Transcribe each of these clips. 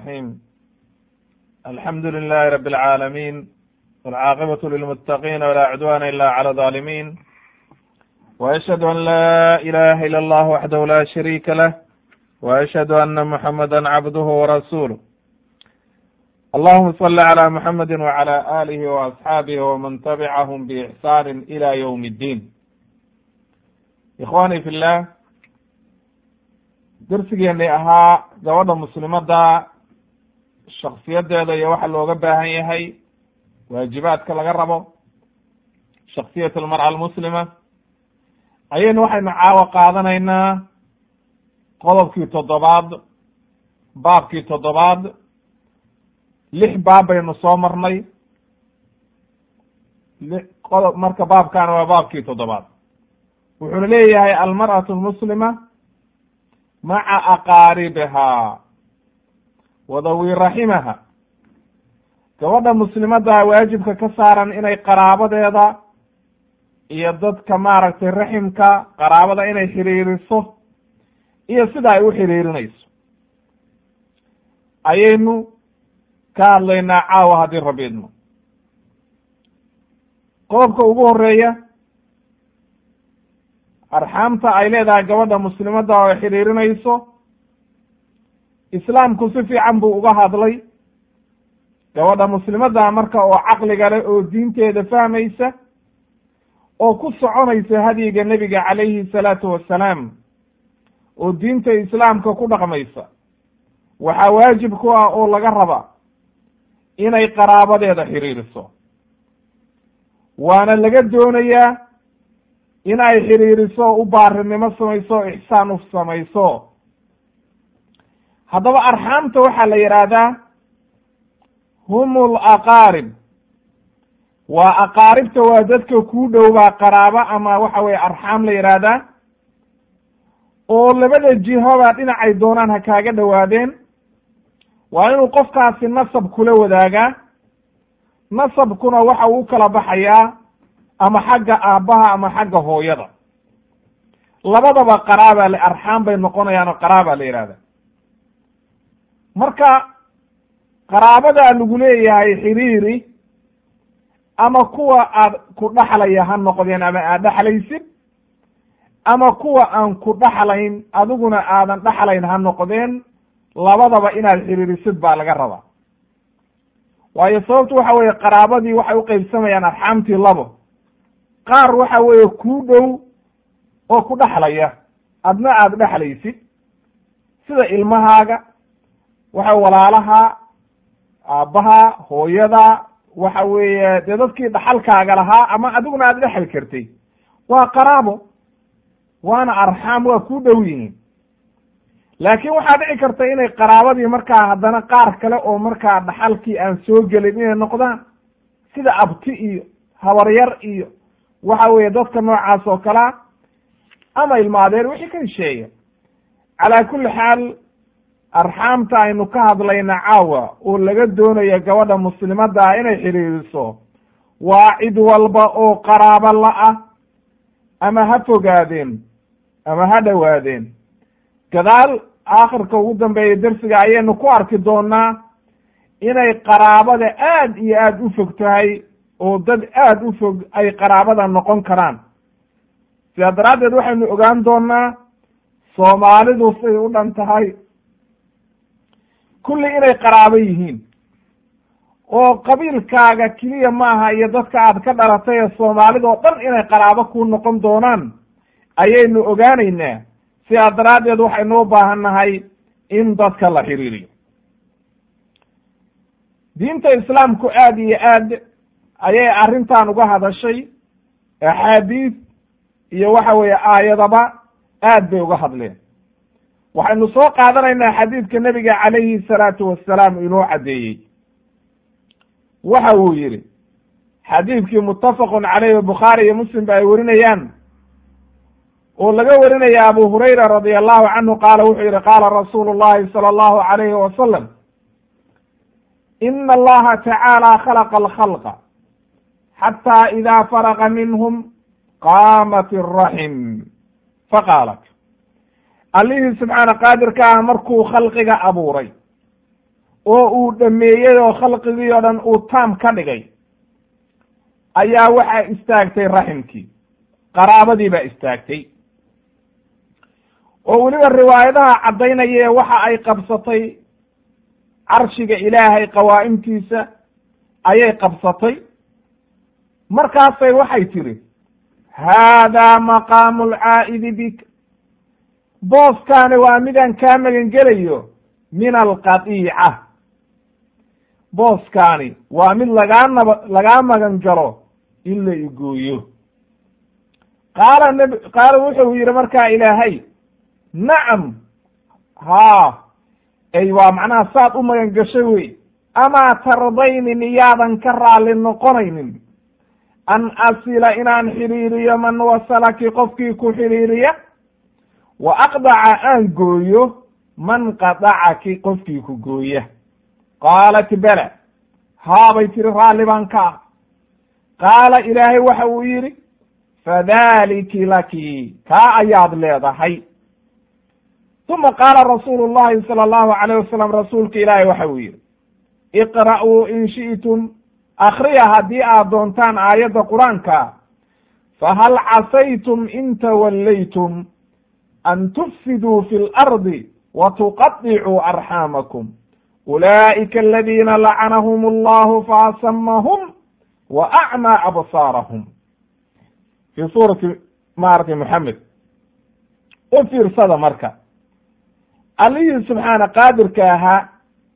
الرحيم الحمد لله رب العالمين والعاقبة للمتقين ولا عدوان إلا على الظالمين وأشهد أن لا إله إلا الله وحده لا شريك له وأشهد أن محمدا عبده ورسوله اللهم صل على محمد وعلى آله وأصحابه ومن تبعهم بإحسان إلى يوم الدين. إخواني في الله, darsigeennay ahaa gabadha muslimadda shaksiyadeeda iyo waxa looga baahan yahay, waajibaadka laga rabo shaksiyat almar'a almuslima, ayaynu waxaynu caawa qaadanaynaa qodobkii 7, baabkii 7. 6 baab baynu soo marnay, marka baabkaana waa baabkii 7. wuxuuna leeyahay almar'atu almuslima maca aqaaribihaa wa dawi raximaha. gabadha muslimadda waajibka ka saaran inay qaraabadeeda iyo dadka maaragtay raximka qaraabada inay xiriiriso iyo sida ay u xiriirinayso ayaynu ka hadlaynaa caawa haddii rabbi idmo. qodobka ugu horeeya, arxaamta ay leedahay gabadha muslimadda oo xiriirinayso, islaamku si fiican buu uga hadlay. gabadha muslimadda marka oo caqliga leh oo diinteeda fahmaysa oo ku soconaysa hadyiga nebiga calayhi salaatu wassalaam oo diinta islaamka ku dhaqmaysa, waxaa waajib ku ah oo laga raba inay qaraabadeeda xiriiriso. waana laga doonayaa in ay xiriiriso, u baarinimo samayso, ixsaan u samayso. haddaba arxaamta waxaa la yidhaahdaa humul aqaarib, waa aqaaribta, waa dadka kuu dhowbaa qaraabo ama waxa weye arxaam la yidhaahdaa, oo labada jihoba dhinacay doonaan ha kaaga dhowaadeen. waa inuu qofkaasi nasab kula wadaagaa. nasabkuna waxa uu kala baxayaa ama xagga aabbaha ama xagga hooyada, labadaba qaraaba le arxaam bay noqonayaan oo qaraaba la yihahda. marka qaraabadaa lagu leeyahay xiriiri, ama kuwa aad ku dhaxlaya ha noqdeen ama aad dhaxlaysid, ama kuwa aan ku dhaxlayn adiguna aadan dhaxlayn ha noqdeen, labadaba inaad xiriirisid baa laga rabaa. waayo sababtu waxa weeye qaraabadii waxay u qeybsamayaan arxaamtii labo. qaar waxa weeye kuu dhow oo ku dhaxlaya, adna aad dhexlaysid, sida ilmahaaga, waxa walaalaha, aabbaha, hooyada, waxa weeye dee dadkii dhaxalkaaga lahaa ama adiguna aad dhexli kartay, waa qaraabo, waana arxaam, waa kuu dhow yihiin. laakiin waxaa dhici karta inay qaraabadii markaa haddana qaar kale oo markaa dhaxalkii aan soo gelin inay noqdaan, sida abti iyo habaryar iyo waxa weeye dadka noocaas oo kalea, ama ilma adeer, wixii ka hesheeya. calaa kulli xaal, arxaamta aynu ka hadlayna caawa oo laga doonaya gabadha muslimadda inay xiriiriso, waa cid walba oo qaraabo la-ah, ama ha fogaadeen ama ha dhowaadeen. gadaal aakhirka ugu dambeeya darsiga ayaynu ku arki doonaa inay qaraabada aad iyo aad u fog tahay, oo dad aad u fog ay qaraabada noqon karaan. sidaa daraaddeed waxaynu ogaan doonaa soomaalidu siday u dhan tahay kulli inay qaraabo yihiin, oo qabiilkaaga keliya maaha iyo dadka aad ka dhalatay ee soomaalidoo dhan inay qaraabo ku noqon doonaan ayaynu ogaanaynaa. sidaa daraaddeed waxaynu u baahan nahay in dadka la xiriiriyo. diinta islaamku aad iyo aad ayay arrintan uga hadashay, axaadiis iyo waxa weeye aayadaba aad bay uga hadleen. waxaynu soo qaadanaynaa xadiidka nebiga calayhi salaatu wassalaam inoo caddeeyey. waxa uu yidhi, xadiidkii muttafaqun caleyh, bukhaari iyo muslim ba ay warinayaan, oo laga warinaya abu hurayra radi allahu canhu qaala wuxuu yihi qaala rasuulu llahi sala allahu alayhi wasalam ina allaha tacaala khalaqa alkhalqa xataa ida faraqa minhum qaamat araxim faqaalat. allihii subxaana qaadirka ah markuu khalqiga abuuray oo uu dhameeyey oo khalqigii oo dhan uu taam ka dhigay ayaa waxaa istaagtay raximkii, qaraabadii baa istaagtay. oo weliba riwaayadaha caddaynaya waxa ay qabsatay carshiga ilaahay qawaa'imtiisa ayay qabsatay. markaasay waxay tidhi haadaa maqaamu alcaa'idi bik, booskaani waa midaan kaa magan gelayo min alqadiica, booskaani waa mid lagaa magan galo in la igooyo. qaala wuxuu yidhi markaa ilaahay nacam, haa, ay waa macnaha saad u magan gashay wey, amaa tardayni miyaadan ka raalli noqonaynin an asila inaan xidhiiriyo man wasalaki qofkii ku xidhiiriya, wa aqdaca aan gooyo man qadacaki qofkii ku gooya. qaalat bala, haabay tiri raalli baan ka ah. qaala ilaahay waxa uu yidhi fadaliki laki, kaa ayaad leedahay. uma qaala rasuulu llahi sala allahu calayh wasalam, rasuulka ilaahay waxa uu yidhi iqra'uu in shi'tum, akhriya haddii aad doontaan aayadda qur-aanka, fahal casaytum in tawallaytum an tufsiduu fi lardi wa tuqaطicuu arxaamakum ulaa'ika aladiina lacanahum allahu faasamahum wa acmaa absaarahum. fii suurati maaragtay moxamed. u fiirsada marka, allihii subxaana qaadirka ahaa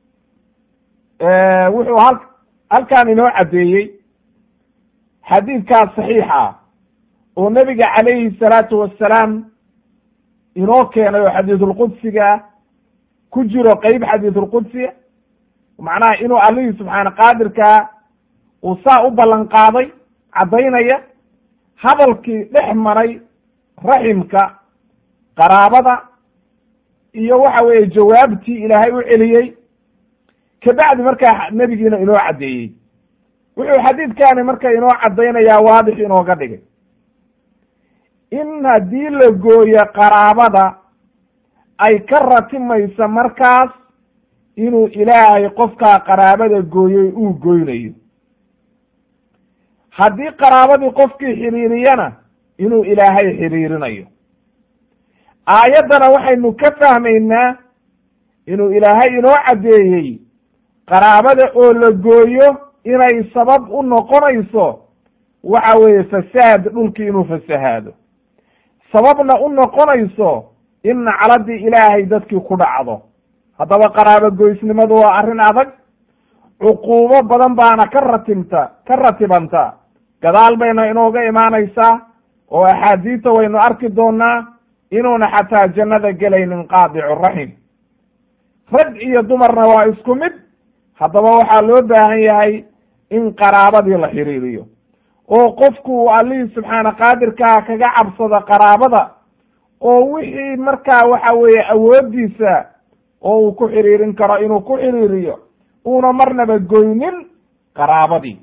wuxuu halkaan inoo caddeeyey xadiidkaas saxiixa ah oo nebiga calayhi salaatu wassalaam inoo keenay oo xadiisulqudsiga ku jiro qeyb xadiisulqudsiga, macnaha inuu allihii subxaana qaadirkaa uu saa u ballan qaaday, caddaynaya hadalkii dhex maray raximka, qaraabada, iyo waxa weeye jawaabtii ilaahay u celiyey. kabacdi markaa nebigiina inoo caddeeyey. wuxuu xadiidkaani marka inoo caddaynayaa, waadix inooga dhigay in haddii la gooyo qaraabada ay ka ratimaysa markaas inuu ilaahay qofkaa qaraabada gooyey uu goynayo. haddii qaraabadii qofkii xiriiriyana inuu ilaahay xiriirinayo. aayaddana waxaynu ka fahmaynaa inuu ilaahay inoo caddeeyey qaraabada oo la gooyo inay sabab u noqonayso waxa weeye fasaad, dhulkii inuu fasahaado, sababna u noqonayso in nacladii ilaahay dadkii ku dhacdo. haddaba qaraabo goysnimadu waa arrin adag, cuquubo badan baana ka ratibanta, gadaal bayna inooga imaanaysaa oo axaadiista waynu arki doonaa inuuna xataa jannada gelaynin qaadicu raxim. rag iyo dumarna waa isku mid. haddaba waxaa loo baahan yahay in qaraabadii la xiriiriyo oo qofku uu allihii subxaana qaadirkaa kaga cabsado qaraabada, oo wixii markaa waxa weeye awooddiisa oo uu ku xiriirin karo inuu ku xiriiriyo, uuna marnaba goynin qaraabadii.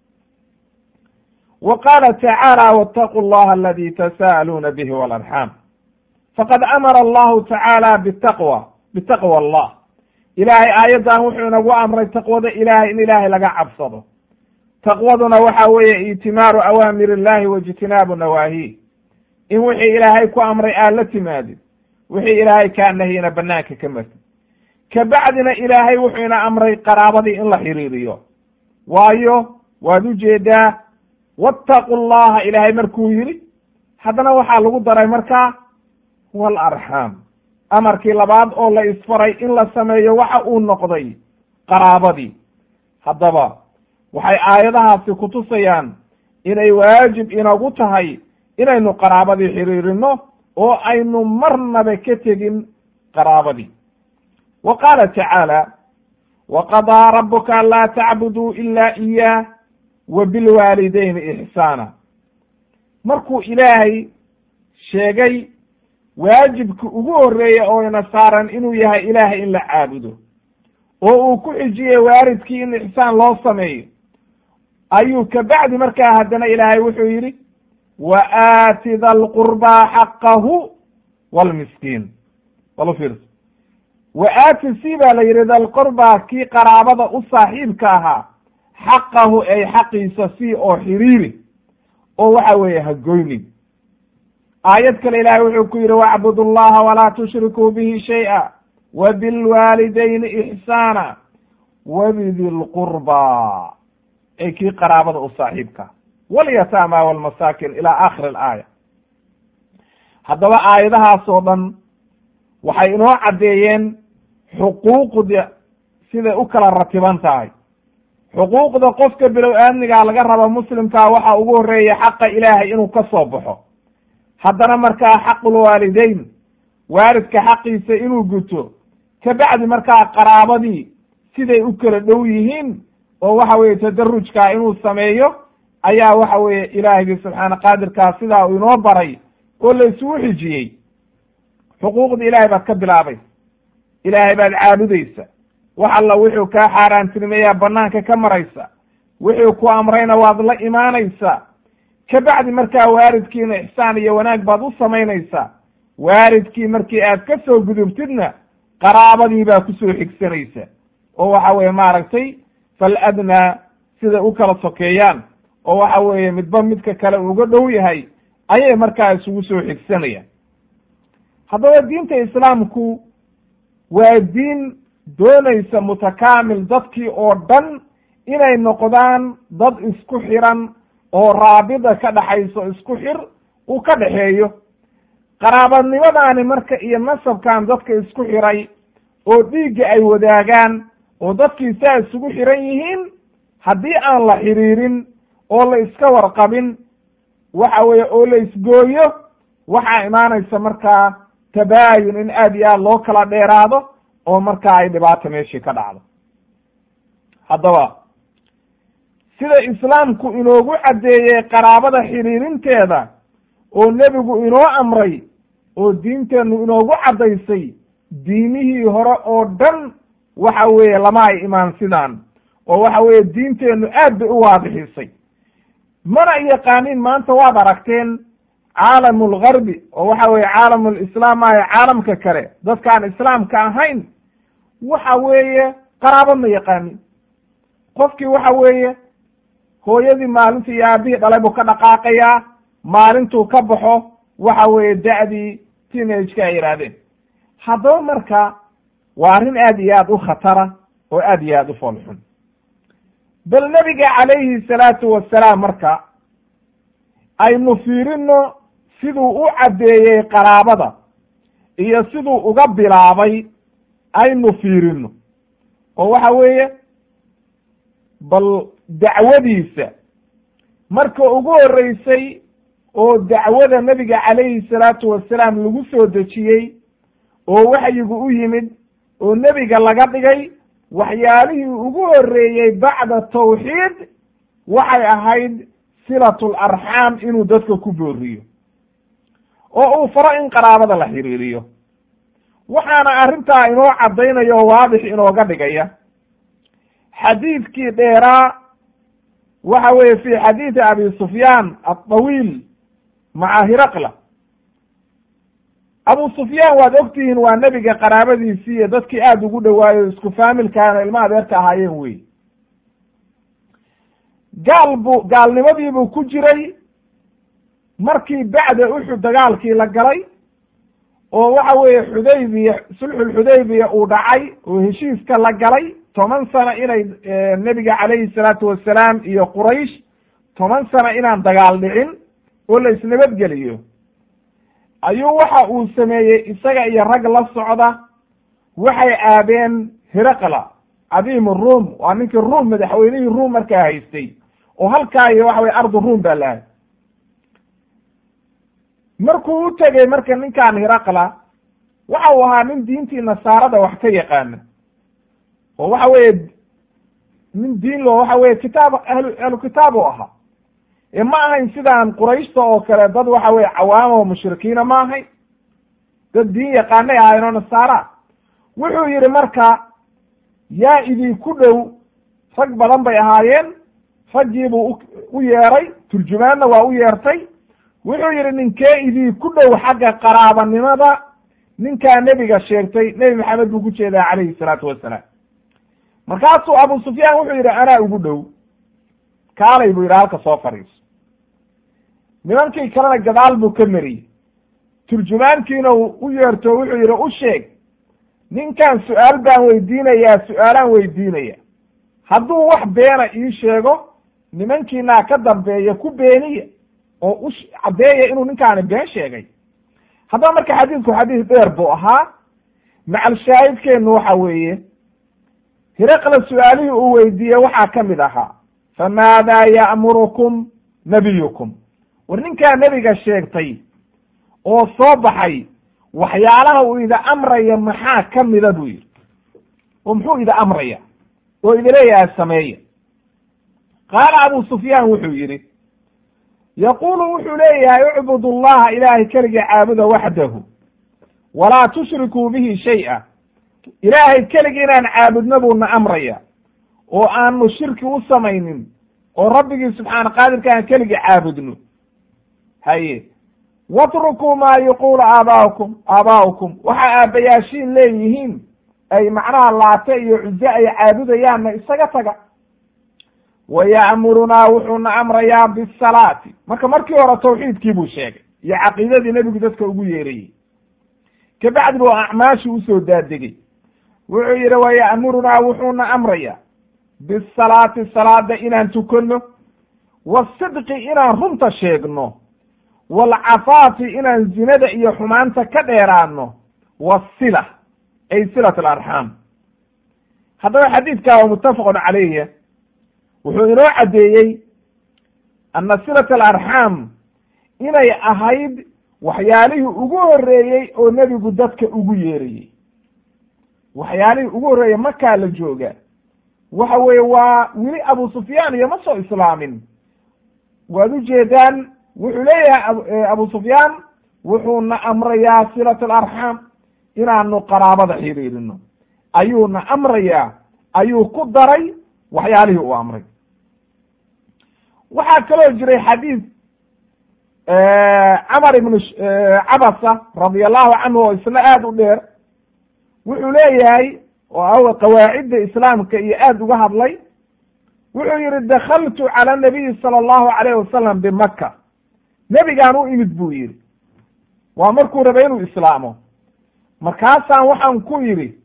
wa qaala tacaala waataquu allaha aladi tasa'aluuna bihi walarxaam, faqad amara allahu tacaala bitaqwa allah. ilaahay aayaddan wuxuu inagu amray taqwada ilaahay, in ilaahay laga cabsado. taqwaduna waxa weeye itimaaru awaamir illahi wa ijtinaabu nawaahi, in wixii ilaahay ku amray aad la timaadid, wixii ilaahay kaa nahiyina banaanka ka martid. kabacdina ilaahay wuxuu ina amray qaraabadii in la xiriiriyo. waayo waad ujeedaa wattaqu llaha ilaahay markuu yidhi, haddana waxaa lagu daray markaa walarxaam, amarkii labaad oo la isfaray in la sameeyo waxa uu noqday qaraabadii. haddaba waxay aayadahaasi kutusayaan inay waajib inagu tahay inaynu qaraabadii xiriirino oo aynu marnaba ka tegin qaraabadii. wa qaala tacaala waqadaa rabuka an laa tacbuduu ila iyaah wa bilwaalidayni ixsaana. markuu ilaahay sheegay waajibka ugu horreeya oo ina saaran inuu yahay ilaahay in la caabudo, oo uu ku xijiyey waalidkii in ixsaan loo sameeyo, ayuu kabacdi markaa haddana ilaahay wuxuu yidhi wa aati da lqurbaa xaqahu walmiskiin. walu fiirso, wa aati si baa la yidhi dalqurba kii qaraabada u saaxiibka ahaa xaqahu ay xaqiisa si oo xiriiri oo waxa weeye ha goynin. aayad kale ilaahay wuxuu ku yidhi wacbudu llaha walaa tushrikuu bihi shay'a wa bilwaalidayni ixsaana wabidi lqurba ay kii qaraabada u saaxiibka walyataama walmasaakin ilaa aakhiri alaaya. haddaba aayadahaas oo dhan waxay inoo caddeeyeen xuquuqda siday u kala ratiban tahay. xuquuqda qofka bilow aadmigaa laga raba muslimkaa waxaa ugu horreeya xaqa ilaahay inuu ka soo baxo, haddana markaa xaqulwaalidayn waalidka xaqiisa inuu guto, kabacdi markaa qaraabadii siday u kala dhow yihiin oo waxa weeye tadarujkaa inuu sameeyo ayaa waxa weeye ilaahaygi subxaana qaadirkaa sidaa uu inoo baray oo la isugu xijiyey. xuquuqda ilaahay baad ka bilaabaysa, ilaahay baad caabudaysa, wax alla wuxuu kaa xaaraantinimeeyaa banaanka ka maraysa, wuxuu ku amrayna waad la imaanaysaa, kabacdi markaa waalidkiina ixsaan iyo wanaag baad u samaynaysaa. waalidkii markii aad ka soo gudubtidna qaraabadii baa kusoo xigsanaysa oo waxa weeye maaragtay fal adnaa siday u kala sokeeyaan oo waxa weeye midba midka kale uga dhow yahay ayay markaa isugu soo xigsanayaan. haddaba diinta islaamku waa diin doonaysa mutakaamil dadkii oo dhan inay noqdaan dad isku xiran oo raabida ka dhaxayso isku xir uu ka dhaxeeyo. qaraabadnimadaani marka iyo nasabkan dadka isku xiray oo dhiigga ay wadaagaan oo dadkii saa isugu xiran yihiin, haddii aan la xiriirin oo la iska warqabin waxa weeye oo la isgooyo, waxaa imaanaysa markaa tabaayun in aad iyo aad loo kala dheeraado oo markaa ay dhibaato meeshii ka dhacdo. haddaba sida islaamku inoogu caddeeyey qaraabada xiriirinteeda oo nebigu inoo amray oo diinteennu inoogu caddaysay, diimihii hore oo dhan waxa weeye lama ay imaan sidaan oo waxa weeye diinteennu aad bay u waadixisay. mana yaqaanin maanta waad aragteen caalamulgarbi oo waxa weeye caalamulislaam ahe caalamka kale dadkaan islaamka ahayn waxa weeye qaraabo ma yaqaanin. qofkii waxa weeye hooyadii maalintii iyo aabihii dhalay buu ka dhaqaaqayaa, maalintuu ka baxo waxa weeye da'dii teenage-ka ay yidhaahdeen. haddaba marka waa arrin aad iyo aad u khatara oo aad iyo aad u foolxun. bal nebiga calayhi salaatu wasalaam marka aynu fiirino siduu u caddeeyey qaraabada iyo siduu uga bilaabay aynu fiirino oo waxa weeye bal dacwadiisa marka ugu horreysay oo dacwada nebiga calayhi salaatu wasalaam lagu soo dejiyey oo waxyigu u yimid oo nebiga laga dhigay, waxyaalihii ugu horreeyey bacda tawxiid waxay ahayd silatul arxaam inuu dadka ku booriyo oo uu faro in qaraabada la xiriiriyo. waxaana arrintaa inoo caddaynaya oo waadix inooga dhigaya xadiidkii dheeraa waxa weeye fi xadiidi abi sufyaan alطawiil maca hiraqla. abu sufyaan waad ogtihiin waa nebiga qaraabadiisii iyo dadkii aada ugu dhowaayo isku faamilkaana ilma adeerka ahaayeen wey. gaalnimadiibuu ku jiray markii bacda uxud dagaalkii la galay oo waxa weeye xudaybiya sulxulxudaybiya uu dhacay oo heshiiska la galay 10 sano inay nebiga calayhi salaatu wasalaam iyo quraysh 10 sano inaan dagaal dhicin oo la isnabadgeliyo, ayuu waxa uu sameeyey isaga iyo rag la socda waxay aadeen hiraqla cadiim ruum, waa ninkii ruum madaxweynihii ruum markaa haystay oo halkaa iyo waxa weye ardu ruum baa lahay. markuu u tegey marka ninkaan hiraqla waxa uu ahaa nin diintii nasaarada wax ka yaqaana oo waxa weeye nin diin loo waxa weye kitaab ahlu kitaab u ahaa ma ahayn sidaan qurayshta oo kale dad waxa weye cawaam oo mushrikiina ma ahayn, dad diin yaqaanay ahayn oo nasaara. wuxuu yidhi marka yaa idinku dhow, rag badan bay ahaayeen, raggiibuu u yeeray, turjumaanna waa u yeertay. wuxuu yidhi ninkee idinku dhow xagga qaraabanimada ninkaa nebiga sheegtay nebi maxamed buu ku jeedaa calayhi salaatu wasalaam. markaasuu abu sufyaan wuxuu yidhi anaa ugu dhow, kaalay buu yidhi halka soo fadhiiso. nimankii kalena gadaal buu ka mariyey. turjumaankiina u yeerto wuxuu yidhi u sheeg, ninkan su-aal baan weydiinayaa, su-aalaan weydiinaya, hadduu wax beena ii sheego nimankiinaa ka dambeeya ku beeniya oo u caddeeya inuu ninkaani been sheegay. haddaba marka xadiidku xadiis dheer buu ahaa. macal shaahidkeennu waxa weeye hiraqla su-aalihii uu weydiiyey waxaa ka mid ahaa famaadaa ya'murukum nabiyukum, war ninkaa nebiga sheegtay oo soo baxay waxyaalaha uu ida amraya maxaa ka mida buu yidhi, oo muxuu ida amraya oo idileeyaha sameeya. qaala abu sufyaan wuxuu yidhi yaquulu wuxuu leeyahay ucbudu llaha ilaahay keligii caabuda waxdahu walaa tushrikuu bihi shay-a, ilaahay keligii inaan caabudno buuna amraya oo aanu shirki u samaynin oo rabbigii subxaana qaadirka aan keligii caabudno. haye watrukuu maa yaquulu aabaa'ukum waxa aabbayaashiin leeyihiin ay macnaha laate iyo cuze ay caabudayaanna isaga taga. waya'murunaa wuxuuna amrayaa bisalaati, markii hore tawxiidkii buu sheegay iyo caqiidadii nebigu dadka ugu yeerayey, kabacdi buu acmaashii usoo daadegey. wuxuu yidhi waya'murunaa wuxuuna amrayaa bisalaati salaada inaan tukanno, wasidqi inaan runta sheegno, waalcafaafi inaan zinada iyo xumaanta ka dheeraano, wasila ay silat alarxaam. haddaba xadiidkaa waa muttafaqun calayhi, wuxuu inoo caddeeyey anna silat alarxaam inay ahayd waxyaalihii ugu horreeyey oo nebigu dadka ugu yeerayey. waxyaalihii ugu horreeyey markaa la jooga waxa weeye waa weli abu sufyaan iyo ma soo islaamin. waad ujeedaan wuxuu leeyahay abu sufyaan wuxuuna amrayaa silat alarxaam inaanu qaraabada xiriirino, ayuuna amrayaa, ayuu ku daray waxyaalihii uu amray. waxaa kaloo jiray xadiid camar ibnu cabasa radia allahu canhu oo isna aada u dheer. wuxuu leeyahay oo qawaacidda islaamka iyo aada uga hadlay. wuxuu yihi dakaltu cala nabiyi sala allahu alayh wasalam bimaka, nebigaan u imid buu yidhi, waa markuu rabay inuu islaamo. markaasaan waxaan ku yidhi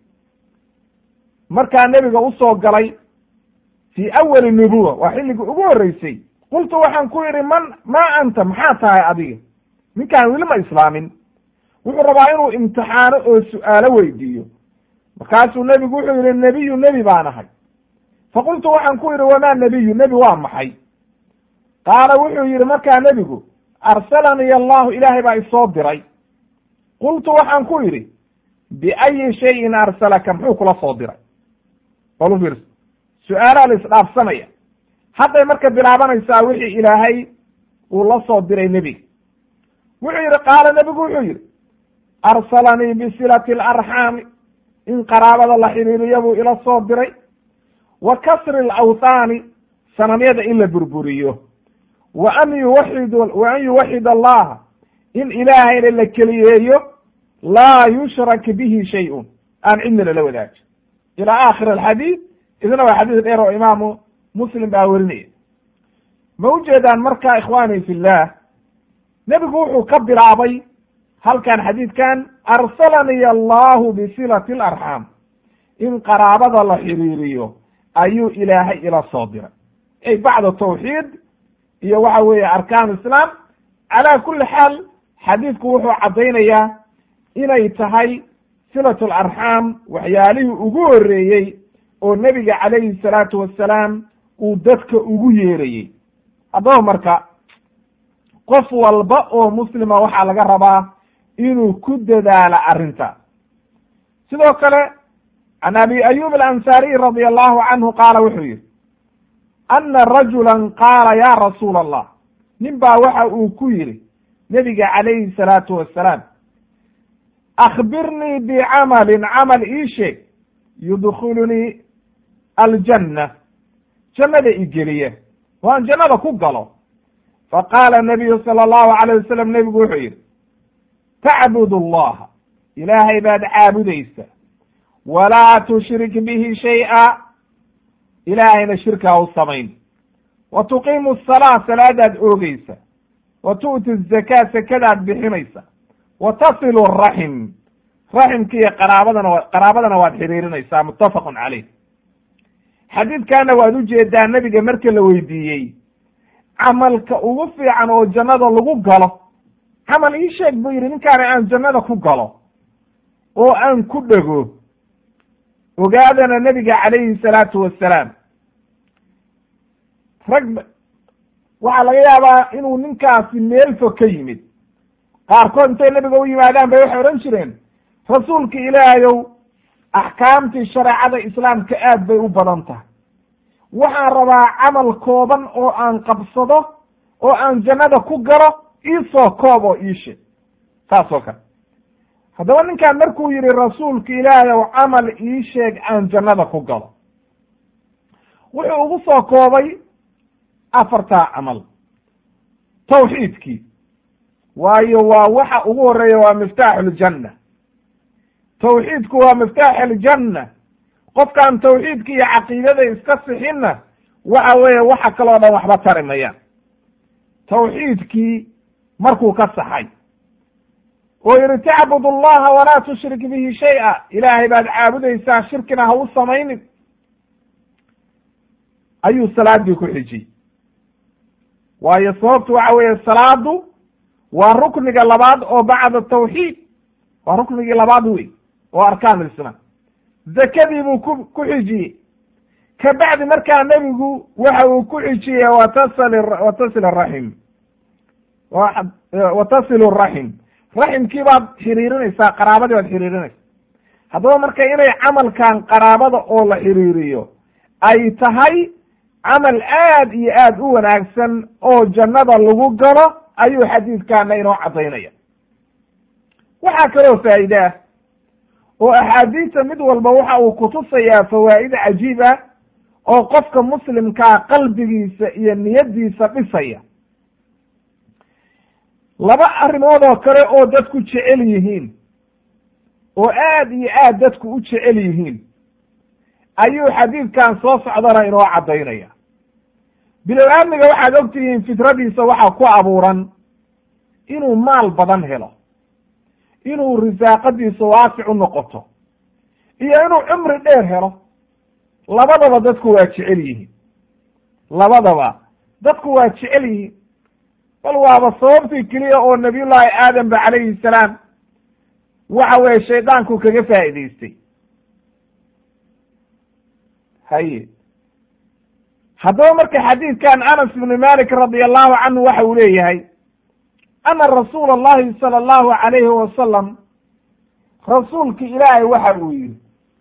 markaa nebiga usoo galay fii awali nubuwa, waa xilligii ugu horreysay. qultu waxaan ku yidhi maa anta, maxaa tahay adiga? ninkaan weli ma islaamin, wuxuu rabaa inuu imtixaano oo su-aalo weydiiyo. markaasuu nebigu wuxuu yidhi nebiyu, nebi baan ahay. faqultu waxaan ku yidhi wamaa nebiyu, nebi waa maxay? qaala wuxuu yidhi markaa nebigu arsalanii allahu, ilaahay baa isoo diray. qultu waxaan ku yidhi biayi shayin arsalaka, muxuu kula soo diray? bal u fiirso, su-aalaa la isdhaafsanaya. hadday marka bilaabanaysaa wixii ilaahay uu la soo diray nebiga. wuxuu yidhi qaala nebigu wuxuu yidhi arsalanii bisilati alarxaami, in qaraabada la xiriiriya buu ila soo diray, wa kasri alawthaani, sanamyada in la burburiyo, wa an yuwaxid allaha, in ilaahayna la keliyeeyo, laa yushrak bihi shay-un, aan cidna lala wadaajin, ilaa aakhir alxadiid. idina waa xadiis dheer oo imaamu muslim baa werinaya. ma ujeedaan marka ikhwaani fillah, nebigu wuxuu ka bilaabay halkan xadiidkan arsalanii allahu bisilati alarxaam, in qaraabada la xiriiriyo ayuu ilaahay ila soo diray, ay bacda tawxiid iyo waxa weeye arkaan islaam. calaa kulli xaal xadiidku wuxuu caddaynayaa inay tahay silat alarxaam waxyaalihii ugu horreeyey oo nebiga calayhi salaatu wassalaam uu dadka ugu yeerayey. haddaba marka qof walba oo muslima waxaa laga rabaa inuu ku dadaalo arrintaas. sidoo kale can abi ayub alansaariy radia allahu canhu qaala wuxuu yihi ana rajula qaala ya rasuula allah, nin baa waxa uu ku yidhi nebiga calayhi salaatu wassalaam akhbirnii bicamalin, camal ii sheeg yudkhilunii aljanna, jannada igeliya waan jannada ku galo. faqaala nabiyu sala allahu alayh wasalam, nebigu wuxuu yidhi tacbud allaha, ilaahay baad caabudaysa walaa tushrik bihi shay-a ilaahayna shirki ha u samayn wa tuqiimu asalaa salaadaad oogeysa wa tu'ti azakaa sakadaad bixinaysa wa tasilu araxim raximkiiyo qaraabadana waad xiriirinaysaa muttafaqun caleyh. xadiidkaana waad u jeedaa nebiga marka la weydiiyey camalka ugu fiican oo jannada lagu galo camal ii sheeg buu yidhi ninkaana aan jannada ku galo oo aan ku dhego. ogaadana nebiga calayhi salaatu wassalaam rag waxaa laga yaabaa inuu ninkaasi meel fog ka yimid, qaarkood intay nebiga u yimaadaan bay waxay odhan jireen rasuulka ilaahayow axkaamtii shareecada islaamka aad bay u badan tahay, waxaan rabaa camal kooban oo aan qabsado oo aan jannada ku galo iisoo koob oo iishe saas oo kale. haddaba ninkaan markuu yidhi rasuulka ilaahayow camal ii sheeg aan jannada ku galo, wuxuu ugu soo koobay afartaa camal. tawxiidkii, waayo waa waxa ugu horeeya, waa miftaaxuljanna. tawxiidku waa miftaax aljanna. qofkaan tawxiidka iyo caqiidada iska sixinna waxa weeye waxa kaloo dhan waxba tari mayaan. tawxiidkii markuu ka saxay oo yidhi tacbud allaha walaa tushrik bihi shay-a, ilaahay baad caabudaysaa shirkina ha u samaynin, ayuu salaadii ku xijiyey. waayo sababtu waxa weeye salaadu waa rukniga labaad oo bacda tawxiid, waa ruknigii labaad wey oo arkaan alislaam. zakadii buu ku xijiyey, ka bacdi markaa nebigu waxa uu ku xijiyey watasil araxim, watasilu raxim, raximkii baad xiriirinaysaa, qaraabadii baad xiriirinaysaa. haddaba marka inay camalkan qaraabada oo la xiriiriyo ay tahay camal aad iyo aad u wanaagsan oo jannada lagu galo ayuu xadiidkaana inoo caddaynaya. waxaa kaloo faa'iidaa oo axaadiista mid walba waxa uu kutusayaa fawaa'id cajiib ah oo qofka muslimkaa qalbigiisa iyo niyaddiisa dhisaya. laba arrimood oo kale oo dadku jecel yihiin oo aad iyo aad dadku u jecel yihiin ayuu xadiidkan soo socdana inoo caddaynaya. bilow aadmiga waxaad ogtihiin fitradiisa waxaa ku abuuran inuu maal badan helo, inuu risaaqadiisa waasic u noqoto, iyo inuu cumri dheer helo. labadaba dadku waa jecel yihiin, labadaba dadku waa jecel yihiin. bal waaba sababtii keliya oo nabiyullaahi aadamba calayhi salaam waxa weeye shaydaanku kaga faa'idaystay. haye haddaba marka xadiidkan anas ibnu malik radia allahu canhu waxa uu leeyahay ana rasuula allahi sala allahu calayhi wasalam, rasuulka ilaahay waxa uu yihi,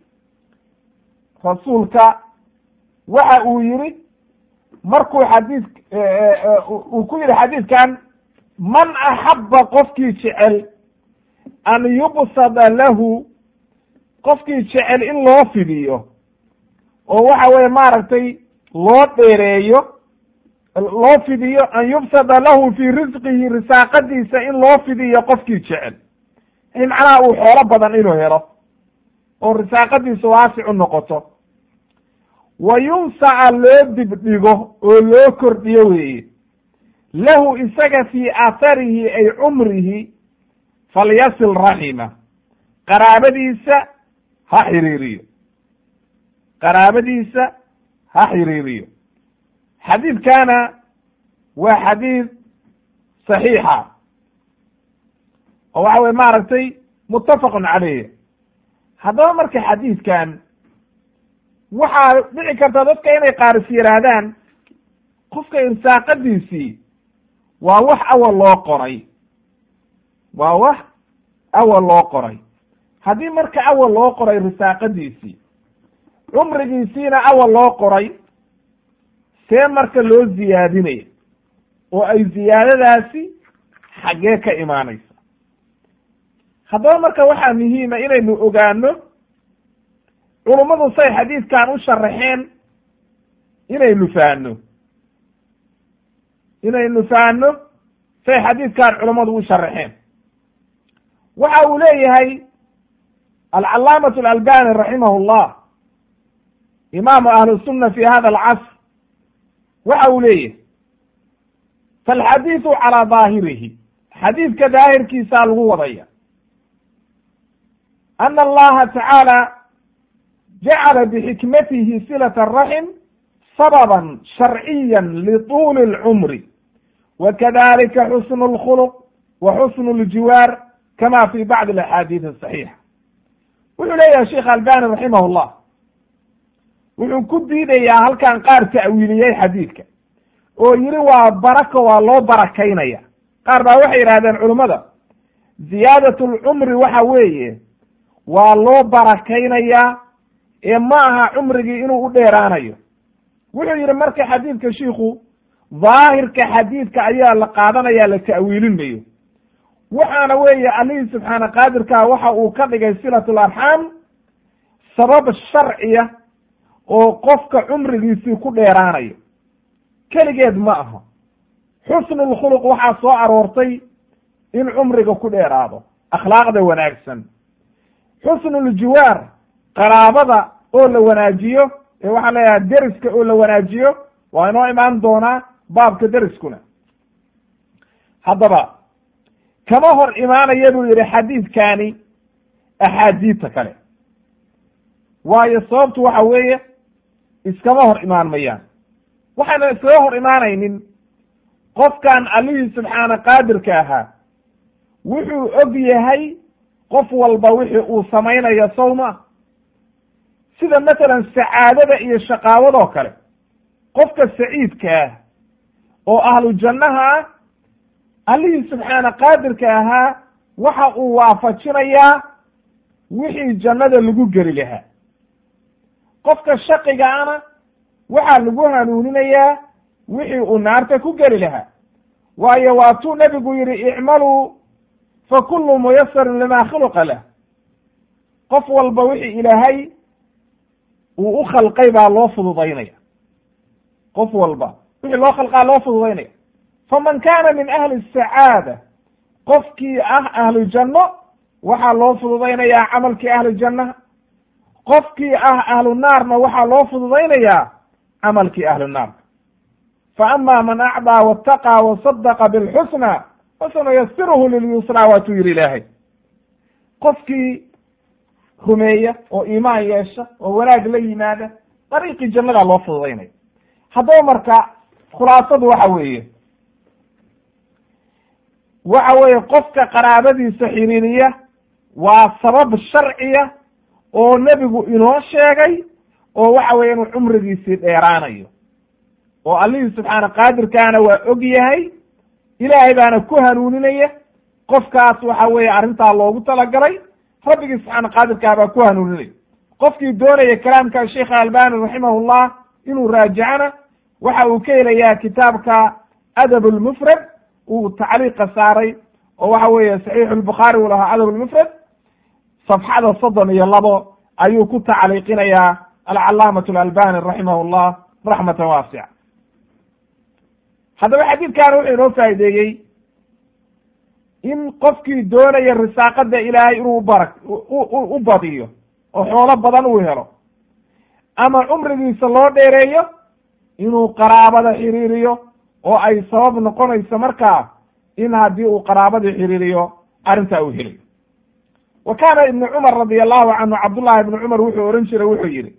rasuulka waxa uu yihi markuu uu ku yihi xadiidkan, man axabba qofkii jecel an yubsada lahu, qofkii jecel in loo fidiyo oo waxa weeye maaragtay loo dheereeyo, loo fidiyo, an yubsada lahu fii risqihi, risaaqadiisa in loo fidiyo qofkii jecel, in macnaha uu xoolo badan inuu helo oo risaaqadiisa waasic u noqoto. wa yunsaca loo dibdhigo oo loo kordhiyo weeye, lahu isaga fii aaharihi ay cumrihi, falyasil raxima, qaraabadiisa ha xiriiriyo, qaraabadiisa ha xiriiriyo. xadiidkana waa xadiid saxiixa oo waxa weye maaragtay muttafaqun caleyh. haddaba marka xadiidkan waxaa dhici karta dadka inay qaaris yihaahdaan qofka irsaaqadiisii waa wax awal loo qoray, waa wax awal loo qoray. haddii marka awal loo qoray risaaqadiisii, cumrigiisiina awal loo qoray, see marka loo ziyaadinaya oo ay ziyaadadaasi xaggee ka imaanaysa? haddaba marka waxaa muhiima inaynu ogaano culummadu say xadiidkan u sharaxeen, inaynu fahanno say xadiidkan culummadu u sharaxeen. waxa uu leeyahay alcalaamaة alalbani raximah llah imaamu ahlu sunna fi hada alcasr waxa uu leeyahy falxadiidu calaa daahirihi xadiidka daahirkiisaa lagu wadaya ana allaha tacaala jacala bixikmatihi silaة الraxm sababa sharciya lituuli اlcumri wakadalika xusn اlkhulq wa xusn اljiwaar kama fi bacd اlaxaadiid asaxiixa wuxuu leeyahay sheekh albani raximah llah wuxuu ku diidayaa halkan qaar ta'wiiliyey xadiidka oo yidhi waa barako waa loo barakaynaya qaar baa waxay yidhahdeen culummada ziyaadat lcumri waxa weeye waa loo barakaynayaa ee ma aha cumrigii inuu u dheeraanayo wuxuu yidhi marka xadiidka shiikhu daahirka xadiidka ayaa la qaadanaya la ta'wiilin mayo waxaana weeye allihii subxaana qaadirkaa waxa uu ka dhigay silatu larxaam sabab sharciya oo qofka cumrigiisii ku dheeraanayo keligeed ma aha xusnu lkhuluq waxaa soo aroortay in cumriga ku dheeraado akhlaaqda wanaagsan xusnuljiwaar qaraabada oo la wanaajiyo ee waxaan leeyahay deriska oo la wanaajiyo waa inoo imaan doonaa baabka deriskuna haddaba kama hor imaanaya buu yidhi xadiidkani axaadiidta kale waayo sababtu waxa weeye iskama hor imaan mayaan waxayna iskaga hor imaanaynin qofkan allihii subxaana qaadirka ahaa wuxuu og yahay qof walba wixii uu samaynayo sawma sida masalan sacaadada iyo shaqaawadoo kale qofka saciidka ah oo ahlu jannaha ah allihii subxaana qaadirka ahaa waxa uu waafajinayaa wixii jannada lagu geli lahaa qofka shaqigaana waxaa lagu hanuuninayaa wixii uu naarta ku geli lahaa waayo waatuu nebigu yidhi icmaluu fa kullu muyasarun lima khuluqa lah qof walba wixii ilaahay uu u khalqay baa loo fududaynaya qof walba wixii loo khalqaa loo fududaynaya faman kaana min ahli asacaada qofkii ah ahlu janno waxaa loo fududaynayaa camalkii ahlu jannaha qofkii ah ahlu naarna waxaa loo fududaynayaa camalkii ahlu naarka fa ama man acdaa waataqaa wasadaqa bilxusna fasanuyasiruhu lilyusraa waatuu yidhi ilaahay qofkii rumeeya oo iimaan yeesha oo wanaag la yimaada dariiqii jannadaa loo fududaynaya haddaba marka khulaasadu waxa weeye qofka qaraabadiisa xiriiriya waa sabab sharciya oo nebigu inoo sheegay oo waxa weeye inuu cumrigiisii dheeraanayo oo allihii subxaana qaadirkaana waa og yahay ilaahay baana ku hanuuninaya qofkaas waxa weeye arrintaa loogu talagalay rabbigii subxaana qaadirkaa baa ku hanuuninaya qofkii doonaya kalaamka sheikh albani raximahullah inuu raajicana waxa uu ka helayaa kitaabka adab lmufrad uu tacliiqa saaray oo waxa weeye saxiixu lbukhaari uu lahaa adab lmufrad safxada 32 ayuu ku tacliiqinayaa alcalaamaة alalbani raximah llah raxmatan waasica haddaba xadiidkan wuxuu inoo faa'ideeyey in qofkii doonaya risaaqada ilaahay inuu u badiyo oo xoolo badan uu helo ama cumrigiisa loo dheereeyo inuu qaraabada xiriiriyo oo ay sabab noqonayso markaa in haddii uu qaraabadii xiriiriyo arrintaa uu helayo wa kaana ibnu cumar radi allahu canhu cabdullahi ibnu cumar wuxuu ohan jiray wuxuu yidhi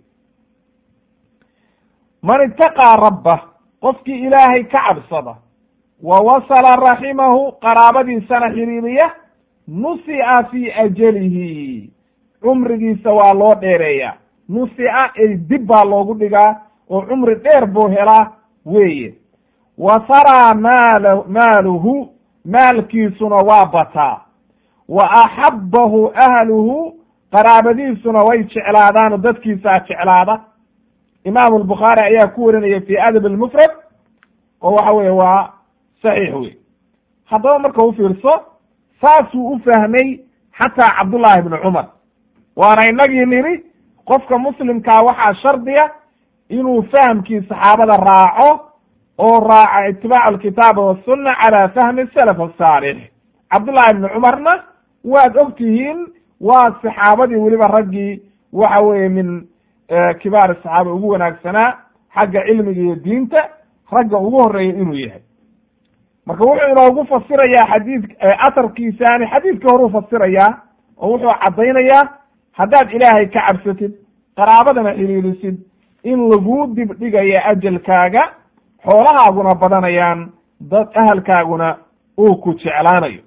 man itaqaa rabbah qofkii ilaahay ka cabsada wa wasala raximahu qaraabadiisana xiriiriya nusi'a fii ajalihi cumrigiisa waa loo dheereeyaa nusi'a ay dib baa loogu dhigaa oo cumri dheer buu helaa weeye wa saraa maaluhu maalkiisuna waa bataa wa axabbahu ahluhu qaraabadiisuna way jeclaadaan oo dadkiisaa jeclaada imaamu albukhaari ayaa ku warinaya fi adab almufrad oo waxa weeye waa saxiix wey haddaba marka u fiirso saasuu u fahmay xataa cabdullaahi ibnu cumar waana inagii nidhi qofka muslimkaa waxaa shardiya inuu fahamkii saxaabada raaco oo raaca itibaacu alkitaaba wasunna calaa fahmi salaf asaalix cabdullahi ibnu cumarna waad og tihiin waa saxaabadii weliba raggii waxa weeye min kibaar saxaaba ugu wanaagsanaa xagga cilmiga iyo diinta ragga ugu horeeya inuu yahay. marka wuxuu inoogu fasirayaa asarkiisaani xadiidkii horuu fasirayaa oo wuxuu caddaynayaa haddaad ilaahay ka cabsatid qaraabadana xiriirisid in laguu dibdhigayo ajalkaaga, xoolahaaguna badanayaan, dad ahalkaaguna uu ku jeclaanayo.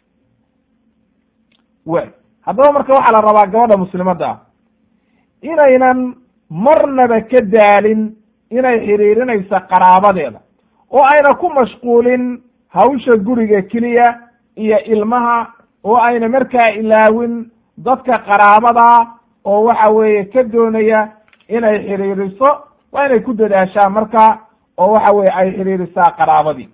haddaba marka waxaa la rabaa gabadha muslimadda ah inaynan marnaba ka daalin inay xiriirinaysa qaraabadeeda oo ayna ku mashquulin hawsha guriga keliya iyo ilmaha, oo ayna markaa ilaawin dadka qaraabada oo waxa weeye ka doonaya inay xiriiriso. waa inay ku dadaashaa marka oo waxa weeye ay xiriirisaa qaraabadii.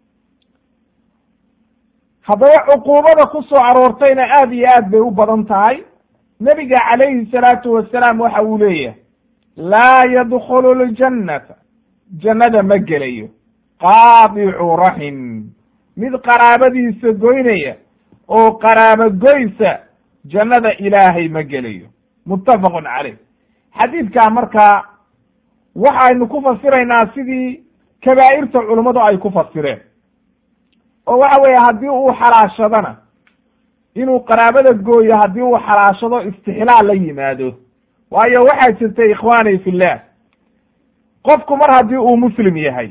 haddaba cuquubada ku soo aroortayna aad iyo aad bay u badan tahay. nebiga calayhi salaatu wasalaam waxa uu leeyahay laa yadkhulu ljannata, jannada ma gelayo qaadicu raxim, mid qaraabadiisa goynaya oo qaraabo goysa, jannada ilaahay ma gelayo. muttafaqun caleyh. xadiidkaa markaa waxaynu ku fasiraynaa sidii kabaa'irta culummadu ay ku fasireen, oo waxa weeye haddii uu xalaashadana inuu qaraabada gooyo, haddii uu xalaashado istixlaal la yimaado. waayo waxaa jirta ikhwaani fillah, qofku mar haddii uu muslim yahay,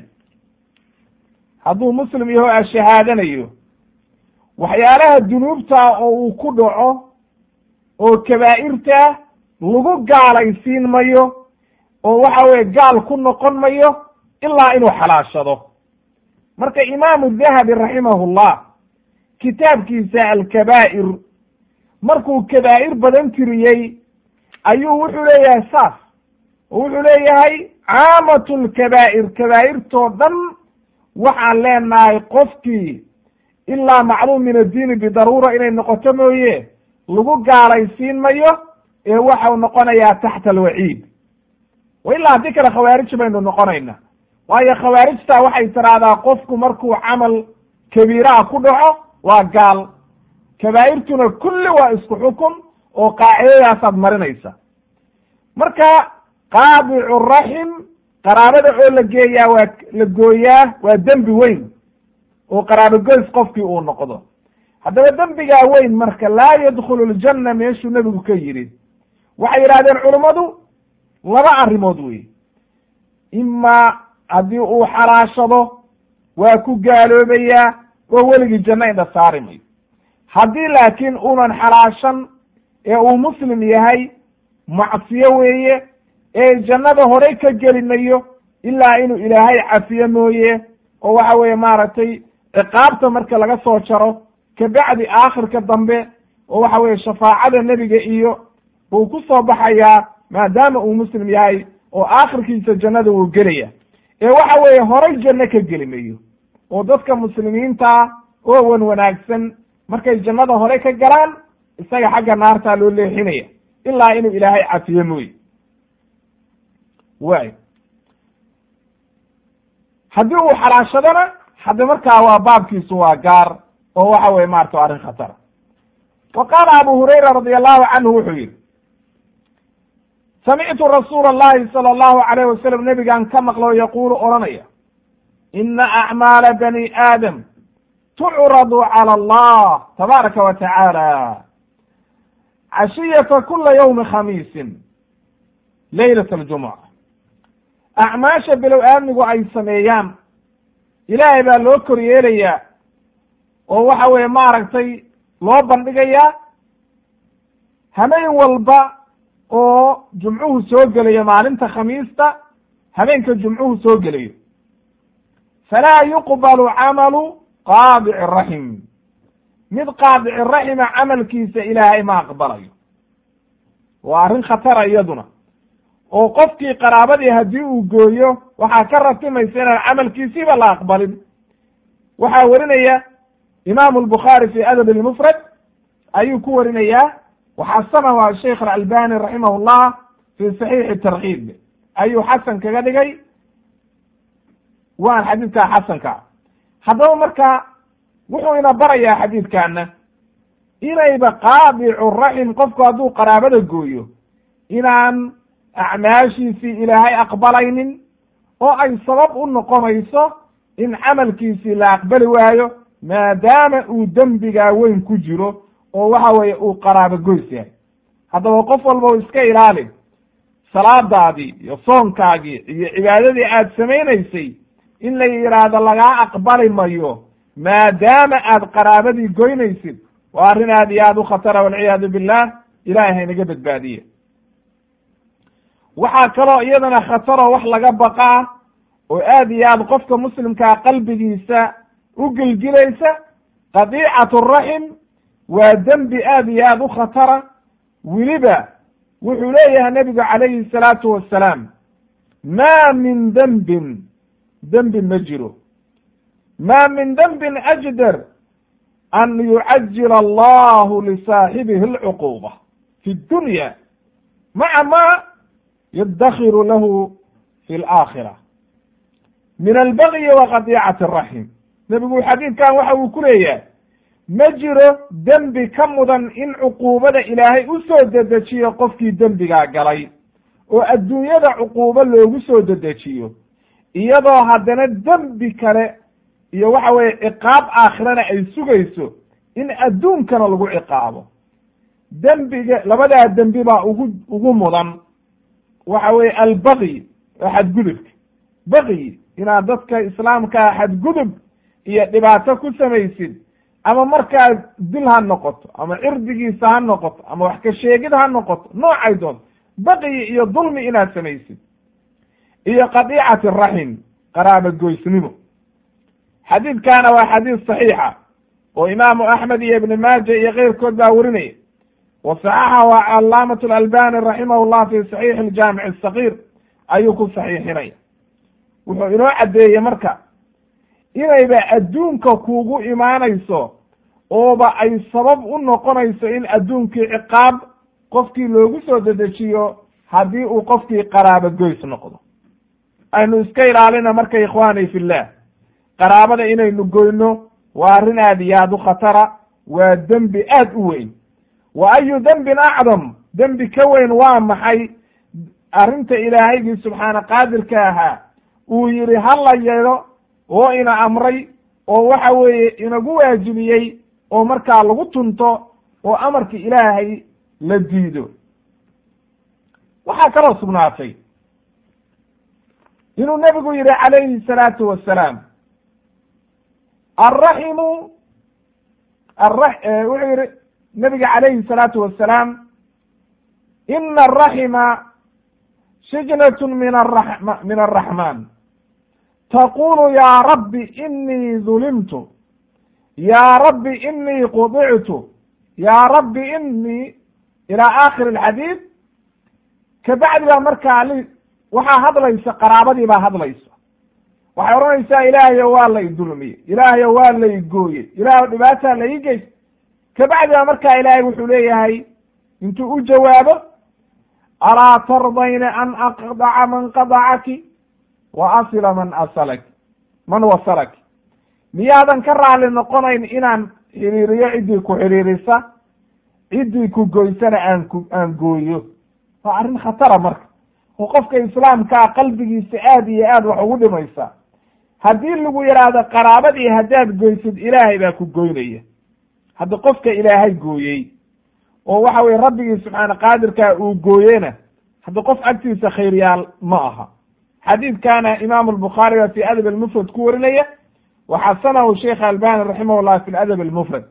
hadduu muslim yaho ashahaadanayo, waxyaalaha dunuubta oo uu ku dhaco oo kabaa'irta lagu gaalaysiin mayo oo waxa weeye gaal ku noqon mayo ilaa inuu xalaashado. marka imaamu dahabi raximahullah kitaabkiisa alkabaa'ir markuu kabaa'ir badan tiriyey ayuu wuxuu leeyahay saas, oo wuxuu leeyahay caamatu lkabaa'ir, kabaa'irtoo dhan waxaan leenahay qofkii ilaa macluum min addiini bidaruura inay noqoto mooye lagu gaalaysiin mayo, ee waxau noqonayaa taxta alwaciid. wa ilaa haddii kale khawaarij baynu noqonayna. waayo khawaarijta waxay tiraahdaa qofku markuu camal kabiiraha ku dhaco waa gaal, kabaa'irtuna kulli waa isku xukun oo qaacidadaasaad marinaysa. marka qaadicu raxim, qaraabada oo la geeyaa waa la gooyaa waa dembi weyn oo qaraabo goys qofkii uu noqdo. haddaba dembigaa weyn marka laa yadkhulu ljanna meeshuu nebigu ka yidhi, waxay yidhahdeen culummadu laba arrimood wey. imaa haddii uu xalaashado waa ku gaaloobayaa oo weligii janno indha saari mayo. haddii laakiin uunan xalaashan ee uu muslim yahay, macsiyo weeye, ee jannada horey ka geli mayo ilaa inuu ilaahay cafiyo mooye, oo waxa weeye maaragtay ciqaabta marka laga soo jaro kabacdi aakhirka dambe oo waxa weeye shafaacada nebiga iyo uu ku soo baxayaa maadaama uu muslim yahay, oo aakhirkiisa jannada wuu gelaya. ee waxa weeye horay janno ka geli mayo. oo dadka muslimiinta oo wan wanaagsan markay jannada hore ka galaan, isaga xagga naartaa loo leexinaya ilaa inuu ilaahay cafiyo mooye. waay haddii uu xalaashadana hadda markaa waa baabkiisu waa gaar oo waxa weye maarata arrin khatara. wa qaala abu hurayra radi allahu canhu wuxuu yihi samictu rasuula allahi sala allahu alayh wasalam, nebigaan ka maqlo yaquulu odhanaya ina acmaala bani aadam tucradu cala allah tabaaraka wa tacaala cashiyata kula yawmi khamiisin leylat aljumuca. acmaasha bilow aadmigu ay sameeyaan ilaahay baa loo kor yeelayaa oo waxa weeye maaragtay loo bandhigayaa habeen walba oo jumcuhu soo gelayo, maalinta khamiista habeenka jumcuhu soo gelayo. falaa yuqbalu camalu qaadici raxim, mid qaadici raxima camalkiisa ilaahay ma aqbalayo. waa arrin khatara iyaduna, oo qofkii qaraabadii haddii uu gooyo waxaa ka ratimaysa inaan camalkiisiiba la aqbalin. waxaa warinaya imaamu albukhaari fi adab almufrad ayuu ku warinayaa, waxasanahu sheikh alalbani raximah llah fi saxiixi tarkiib ayuu xasan kaga dhigay, waan xadiidkaa xasanka. haddaba marka wuxuu ina barayaa xadiidkaana inayba qaadicu raxim qofku hadduu qaraabada gooyo inaan acmaashiisii ilaahay aqbalaynin oo ay sabab u noqonayso in camalkiisii la aqbali waayo maadaama uu dembigaa weyn ku jiro oo waxa weeye uu qaraabo goys yahay. haddaba qof walba u iska ilaali salaadaadii iyo soonkaagii iyo cibaadadii aad samaynaysay in la yidhaahdo lagaa aqbali mayo maadaama aad qaraabadii goynaysid, waa arrin aad iyo aad u khatara walciyaadu billah, ilaahay haynaga badbaadiye. waxaa kaloo iyadana khataroo wax laga baqaa oo aad iyo aad qofka muslimkaa qalbigiisa u gilgilaysa, qadiicatu raxim waa dembi aad iyo aad u khatara. weliba wuxuu leeyahay nebigu calayhi salaatu wassalaam, maa min dembin dembi ma jiro, maa min dembin ajdar an yucajila allahu lisaaxibihi alcuquuba fi dunya maca ma yadakhiru lahu fi alaakhira min albagyi wa qadiicati araxim. nebigu xadiidkan waxa uu ku leeyahay, ma jiro dembi ka mudan in cuquubada ilaahay u soo dedejiyo qofkii dembigaa galay, oo adduunyada cuquubo loogu soo dedejiyo, iyadoo haddana dembi kale iyo waxa weeye ciqaab aakhirana ay sugayso in adduunkana lagu ciqaabo. dembiga labadaa dembi baa ugu mudan waxa weeye albagyi oo xadgudubka. bagyi inaad dadka islaamkaa xadgudub iyo dhibaato ku samaysid, ama markaad dil ha noqoto, ama cirdigiisa ha noqoto, ama wax ka sheegid ha noqoto, noocay doonto, bagyi iyo dulmi inaad samaysid, iyo qadiicati raxim qaraaba goysnimo. xadiidkaana waa xadiis saxiixa oo imaamu axmed iyo ibni maaja iyo keyrkood baa werinaya, wa saxaxahu calaamatu alalbani raximahu llah fi saxiixi aljaamici asagiir ayuu ku saxiixinaya. wuxuu inoo caddeeyey marka inayba adduunka kuugu imaanayso ooba ay sabab u noqonayso in adduunkii ciqaab qofkii loogu soo dedejiyo haddii uu qofkii qaraabo goys noqdo. aynu iska ilaalina marka ikhwaani fillah, qaraabada inaynu goyno waa arrin aad iyo aad u khatara, waa dembi aad u weyn. wa ayu dembin acdam, dembi ka weyn waa maxay? arrinta ilaahaygii subxaana qaadirka ahaa uu yidhi ha la yeelo oo ina amray oo waxa weeye inagu waajibiyey oo markaa lagu tunto oo amarka ilaahay la diido. waxaa kaloo sugnaatay inuu nebigu yidhi calayhi salaatu wassalaam, alraximu wuxuu yidhi nebiga calayhi salaatu wassalaam, ina araxima shijnat min araxmaan taqulu ya rabbi inii dulimtu, ya rabbi inii qudictu, ya rabbi inii ila aakhiri alxadiid. kabacdi baa markaa waxaa hadlaysa qaraabadii baa hadlaysa, waxay odhanaysaa ilaahayo waa lay dulmiyey, ilaahayo waa lay gooyey, ilaahayo dhibaataa la ii geys. kabacdi baa markaa ilaahay wuxuu leeyahay intuu u jawaabo, alaa tardayna an aqdaca man qadacaki wa asila man wasalaki, miyaadan ka raali noqonayn inaan xiriiriyo ciddii ku xiriirisa, ciddii ku goysana aan gooyo. waa arrin khatara marka oo qofka islaamkaa qalbigiisa aad iyo aad wax ugu dhimaysa. haddii lagu yidhaahdo qaraabadii haddaad goysid ilaahay baa ku goynaya, hadda qofka ilaahay gooyey oo waxa weye rabbigii subxaana qaadirkaa uu gooyena hadda qof agtiisa khayryaal ma aha. xadiidkaana imaamu albukhaari baa fi adab almufrad ku warinaya, wa xasanahu sheikh albani raximah llah fi ladab almufrad.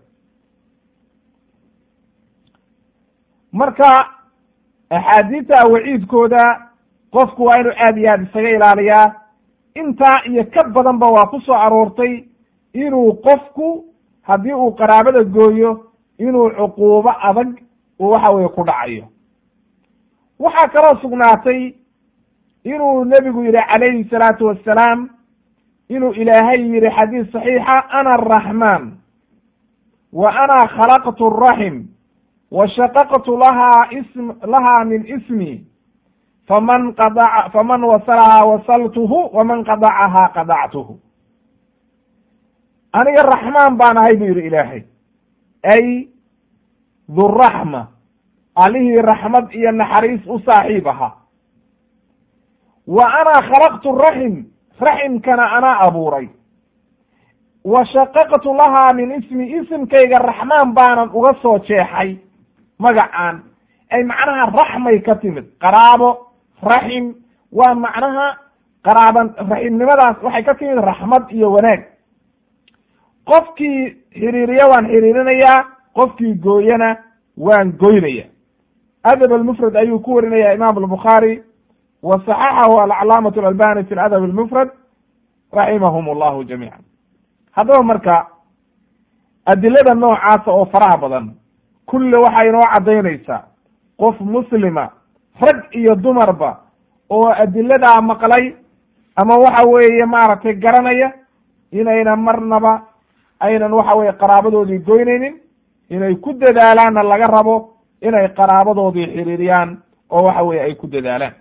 marka axaadiista waciidkooda qofku waa inuu aad iyo aad isaga ilaaliyaa. intaa iyo ka badanba waa ku soo aroortay inuu qofku haddii uu qaraabada gooyo inuu cuquubo adag uu waxa weye ku dhacayo. waxaa kaloo sugnaatay inuu nebigu yidhi calayhi salaatu wassalaam, inuu ilaahay yidhi xadiis saxiixa, ana araxmaan wa ana khalaqtu araxim wa shaqaqtu lahaa min ismi faman wasalahaa wasaltuhu waman qadacahaa qadactuhu. aniga raxmaan baan ahay buu yidhi ilaahay, ay dhuraxma allihii raxmad iyo naxariis u saaxiib ahaa. wa anaa khalaqtu raxim, raximkana anaa abuuray. wa shaqaqtu lahaa min ismi, isimkayga raxmaan baanan uga soo jeexay magacaan, ay macnaha raxmay ka timid. qaraabo, raxim waa macnaha qaraaban, raximnimadaas waxay ka timid raxmad iyo wanaag. qofkii xiriiriya waan xiriirinayaa, qofkii gooyana waan goynaya. adab almufrad ayuu ku warinaya imaam albukhaari, wa saxaxahu alcalaamatu alalbani fi ladab almufrad raximahum allahu jamiica. haddaba marka adilada noocaasa oo faraha badan kulle waxay inoo caddaynaysaa qof muslima, rag iyo dumarba, oo adiladaa maqlay ama waxa weeye maaragtay garanaya inayna marnaba aynan waxa weye qaraabadoodii goynaynin, inay ku dadaalaanna laga rabo inay qaraabadoodii xiriiriyaan oo waxa weye ay ku dadaalaan.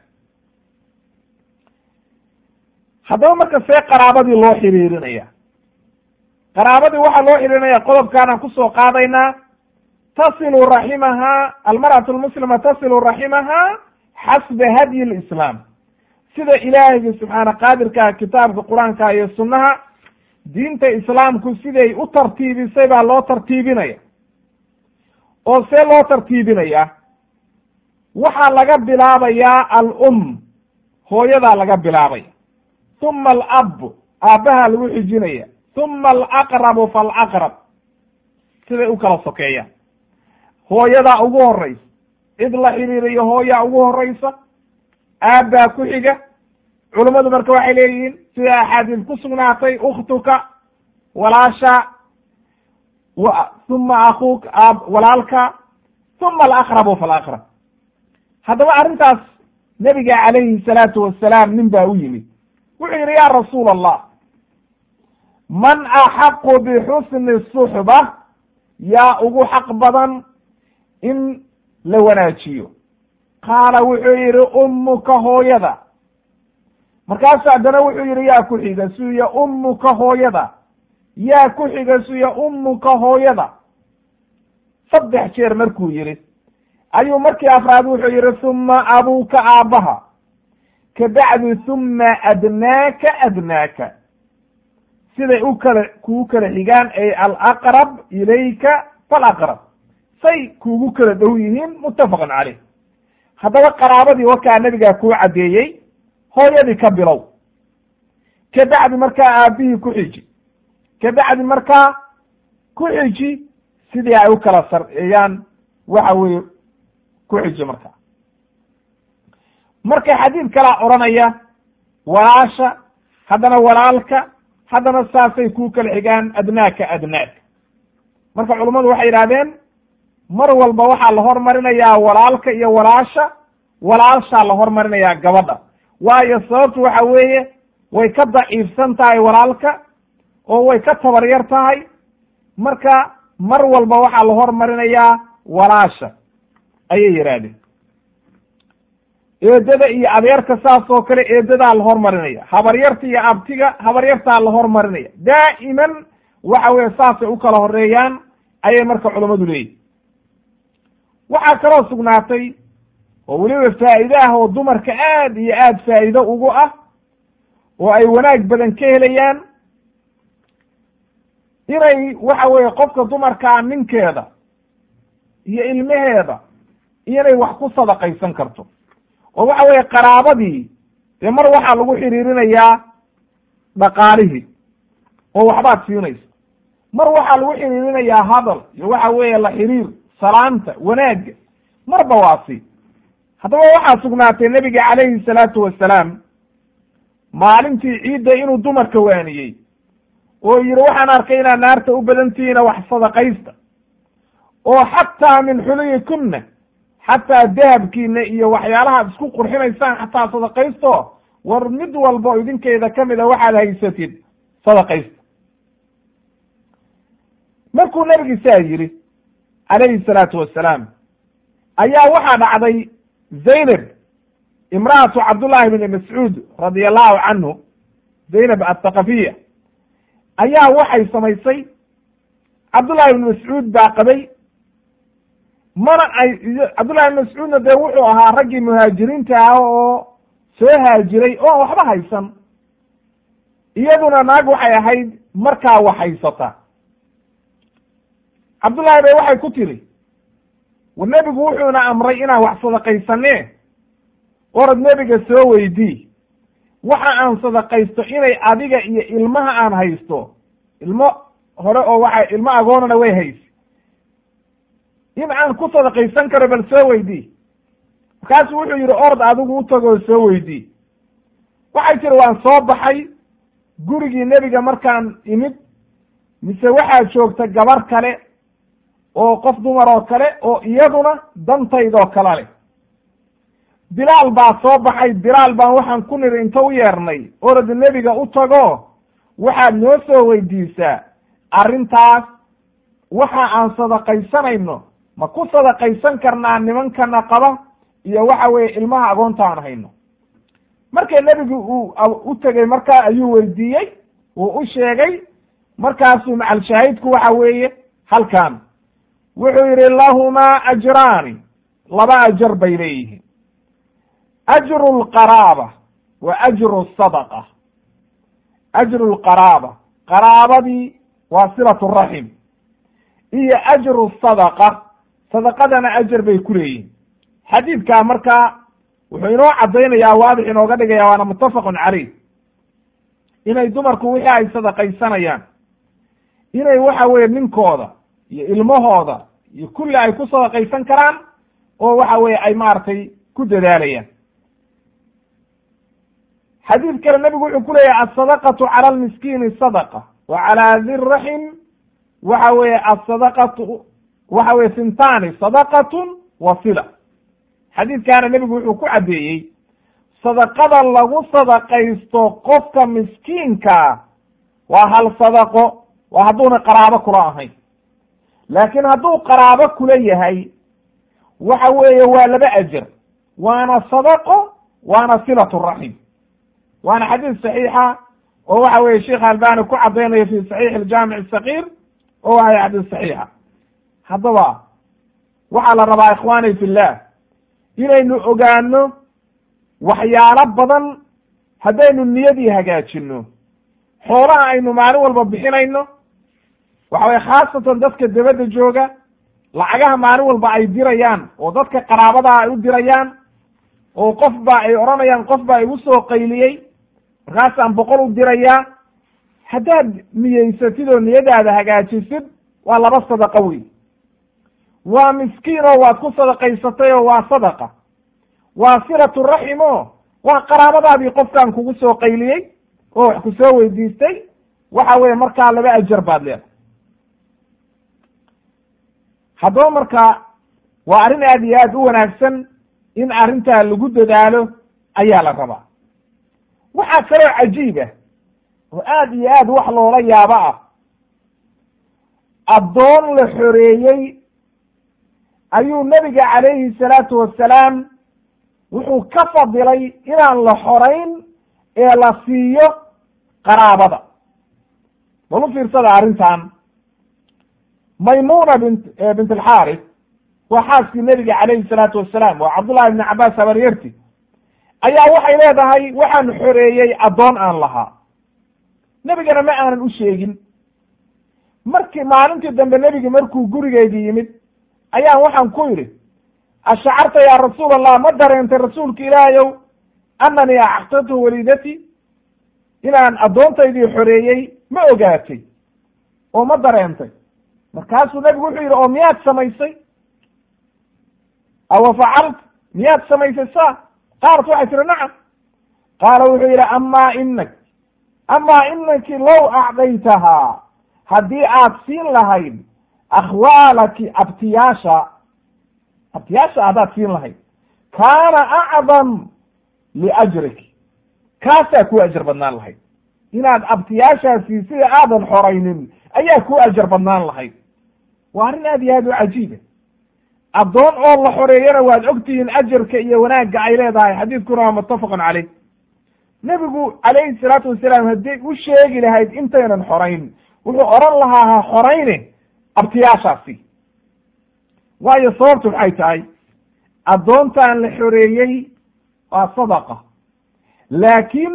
haddaba marka see qaraabadii loo xiriirinaya? qaraabadii waxaa loo xiriirinaya qodobkaanaan kusoo qaadaynaa. tasilu raximahaa, almar'atu lmuslima tasilu raximahaa xasba hadyi lislaam, sida ilaahayga subxaana qaadirkaa kitaabka qur-aanka iyo sunnaha, diinta islaamku siday u tartiibisay baa loo tartiibinaya. oo see loo tartiibinaya? waxaa laga bilaabayaa alum, hooyadaa laga bilaabaya, uma alab, aabbahaa lagu xijinaya, uma alaqrabu falaqrab, siday u kala sokeeyaan. hooyadaa ugu horaysa, cid la xiriiriyo hooyaa ugu horaysa, aabbaa ku xiga. culammadu marka waxay leeyihiin sida axaadiis ku sugnaatay, ukhtuka, walaasha, uma akuuka, walaalka, uma alaqrabu falaqrab. haddaba arrintaas nebiga calayhi salaatu wasalaam nin baa u yimid, wuxuu yidhi ya rasuul allah, man axaqu bixusni suxba, yaa ugu xaq badan in la wanaajiyo? qaala wuxuu yidhi ummuka, hooyada. markaasu haddana wuxuu yidhi yaa ku xiga? suya ummuka, hooyada. yaa ku xiga? suya ummuka, hooyada. 3 jeer markuu yidhi ayuu markii afraad wuxuu yidhi uma abuuka, aabbaha. kabacdi uma adnaaka, adnaaka. siday kugu kala xigaan, ay alaqrab ilayka falaqrab, say kuugu kala dhow yihiin. muttafaqun caleyh. haddaba qaraabadii wakaa nebigaa kuu caddeeyey, hooyadii ka bilow, kabacdi markaa aabbihii ku xiji, kabacdi markaa ku xiji, sidii ay u kala sarciyaan waxa weeye ku xiji. marka xadiid kalaa odhanaya walaasha, haddana walaalka, haddana saasay kuu kala xigaan, adnaaka, adnaaka. marka culummadu waxay yidhahdeen mar walba waxaa la hormarinayaa walaalka iyo walaasha, walaashaa la hormarinayaa gabadha. waayo sababtu waxa weeye way ka daciifsan tahay walaalka, oo way ka tabar yar tahay. marka mar walba waxaa la hormarinayaa walaasha ayay yidhaahdeen. eedada iyo adeerka saas oo kale eedadaa la hormarinaya, habaryarta iyo abtiga habaryartaa la hormarinaya. daa'iman waxa weye saasay u kala horeeyaan ayay marka culammadu leeyihin. waxaa kaloo sugnaatay oo weliba faa'iide ah oo dumarka aad iyo aad faa'iido ugu ah, oo ay wanaag badan ka helayaan, inay waxa weeye qofka dumarkaa ninkeeda iyo ilmaheeda inay wax ku sadaqaysan karto. oo waxa weeye qaraabadii dee mar waxaa lagu xiriirinayaa dhaqaalihii oo waxbaad siinaysa, mar waxaa lagu xiriirinayaa hadal iyo waxa weeye la xiriir, salaanta, wanaagga, marba waa si. haddaba waxaa sugnaatay nebiga calayhi salaatu wasalaam maalintii ciidda inuu dumarka waaniyey oo yidhi waxaan arkay inaad naarta u badantihiina wax sadaqaysta, oo xataa min xuliyikunna, xataa dahabkiina iyo waxyaalahaad isku qurxinaysaan xataa sadaqaysto, war mid walba idinkeeda ka mida waxaad haysatid sadaqaysta. markuu nabigiisaa yidhi calayhi salaatu wasalaam ayaa waxaa dhacday zaynab imra'atu cabdullaahi bni mascuud radia allahu canhu, zaynab athaqafiya, ayaa waxay samaysay, cabdullahi bni mascuud baa qabay, mana ay cabdullahi ibn mascuudna dee wuxuu ahaa raggii muhaajiriinta ah oo soo haajiray oo waxba haysan, iyaduna naag waxay ahayd markaa wax haysata. cabdullaahi bay waxay ku tiri, nebigu wuxuuna amray inaan wax sadaqaysane, orod nebiga soo weydii waxa aan sadaqaysto inay adiga iyo ilmaha aan haysto, ilmo hore oo waxa ilmo agoonana way hayse, in aan ku sadaqaysan karo bal soo weydii. markaasu wuxuu yidhi orod adigu u tagoo soo weydii. waxay tiri waan soo baxay gurigii nebiga markaan imid, mise waxaa joogta gabar kale oo qof dumar oo kale oo iyaduna dantaydoo kale leh. bilaal baa soo baxay, bilaal baan waxaan ku niri inta u yeernay, orod nebiga u tago waxaad noo soo weydiisaa arrintaas waxa aan sadaqaysanayno ma ku sadaqaysan karnaa nimankana qaba iyo waxa weeye ilmaha agoonta aan hayno. markay nebigu uu u tegey markaa ayuu weydiiyey, uu u sheegay, markaasuu macal shaahidku waxa weeye halkan wuxuu yidhi lahumaa ajraani, laba ajar bay leeyihiin, ajru lqaraaba wa ajru sadaqa. ajru lqaraaba, qaraabadii waa silatu raxim, iyo ajru sadaqa, sadaqadana ajar bay ku leeyihiin. xadiidkaa markaa wuxuu inoo caddaynayaa, waadix inooga dhigaya, waana muttafaqun caleyh, inay dumarku wixii ay sadaqaysanayaan inay waxa weeye ninkooda iyo ilmahooda iyo kulli ay ku sadaqaysan karaan, oo waxa weeye ay maaragtay ku dadaalayaan. xadiid kale nebigu wuxuu ku leeyahay asadaqatu cala almiskiini sadaqa wa calaa di raxim waxa weeye asadaqatu waxa weye sintaani sadaqatun wa sila. xadiidkaana nebigu wuxuu ku caddeeyey sadaqada lagu sadaqaysto qofka miskiinkaa waa hal sadaqo, waa hadduuna qaraabo kula ahayn. laakiin hadduu qaraabo kula yahay waxa weeye waa laba ajar, waana sadaqo waana silatu raxim. waana xadiis saxiixa oo waxa weeye sheekh albani ku caddaynayo fi saxiix aljaamic asagiir oo wahay xadiis saxiixa. haddaba waxaa la rabaa ikhwaani fillah inaynu ogaano waxyaalo badan haddaynu niyadii hagaajino, xoolaha aynu maalin walba bixinayno, waxa weye khaasatan dadka dibadda jooga, lacagaha maalin walba ay dirayaan oo dadka qaraabadaa ay u dirayaan, oo qof baa ay odhanayaan qof baa igu soo qayliyey markaasaan 100 u dirayaa. haddaad niyeysatid oo niyadaada hagaajisid waa laba sadaqa wey. waa miskiin oo waad ku sadaqaysatay oo waa sadaqa, waa silatu raxim oo waa qaraabadaadii qofkaan kugu soo qayliyey oo wax ku soo weydiistay, waxa weeye markaa laba ajar baad leedahay. haddaba marka waa arrin aad iyo aad u wanaagsan in arrintaa lagu dadaalo ayaa la rabaa. waxaa kaloo cajiiba oo aad iyo aad wax loola yaabo ah, addoon la xoreeyey ayuu nebiga calayhi salaatu wassalaam wuxuu ka fadilay inaan la xorayn ee la siiyo qaraabada. bal u fiirsada arrintan. maymuna bint alxaaris waa xaaskii nebiga calayhi salaatu wassalaam, waa cabdullahi ibni cabbaas habaryarti, ayaa waxay leedahay waxaan xoreeyey addoon aan lahaa, nebigana ma aanan u sheegin. markii maalintii dambe nebigi markuu gurigeydii yimid ayaan waxaan ku yidhi ashacarta yaa rasuul allah, ma dareentay rasuulka ilaahayow annanii acaqtatu waliidati, inaan addoontaydii xoreeyey ma ogaatay oo ma dareentay? markaasuu nebigu wuxuu yidhi oo miyaad samaysay, awa facalt, miyaad samaysay saa? qaalat waxay tihi nacam. qaala wuxuu yidhi amaa inaki low acdaytahaa, haddii aad siin lahayd akhwaalaki abtiyaasha haddaad siin lahayd, kaana acdam liajriki, kaasaa ku ajar badnaan lahayd. inaad abtiyaashaasi sida aadan xoraynin ayaa ku ajar badnaan lahayd. waa arrin aad iyo aad u cajiiba. addoon oo la xoreeyana waad ogtihiin ajarka iyo wanaagga ay leedahay, xadiidkuna waa muttafaqun caleyh. nebigu calayhi salaatu wasalaam hadday u sheegi lahayd intaynan xorayn, wuxuu odhan lahaa ha xorayne abtiyaashaasi. waayo sababtu maxay tahay addoontaan la xoreeyey waa sadaqa, laakiin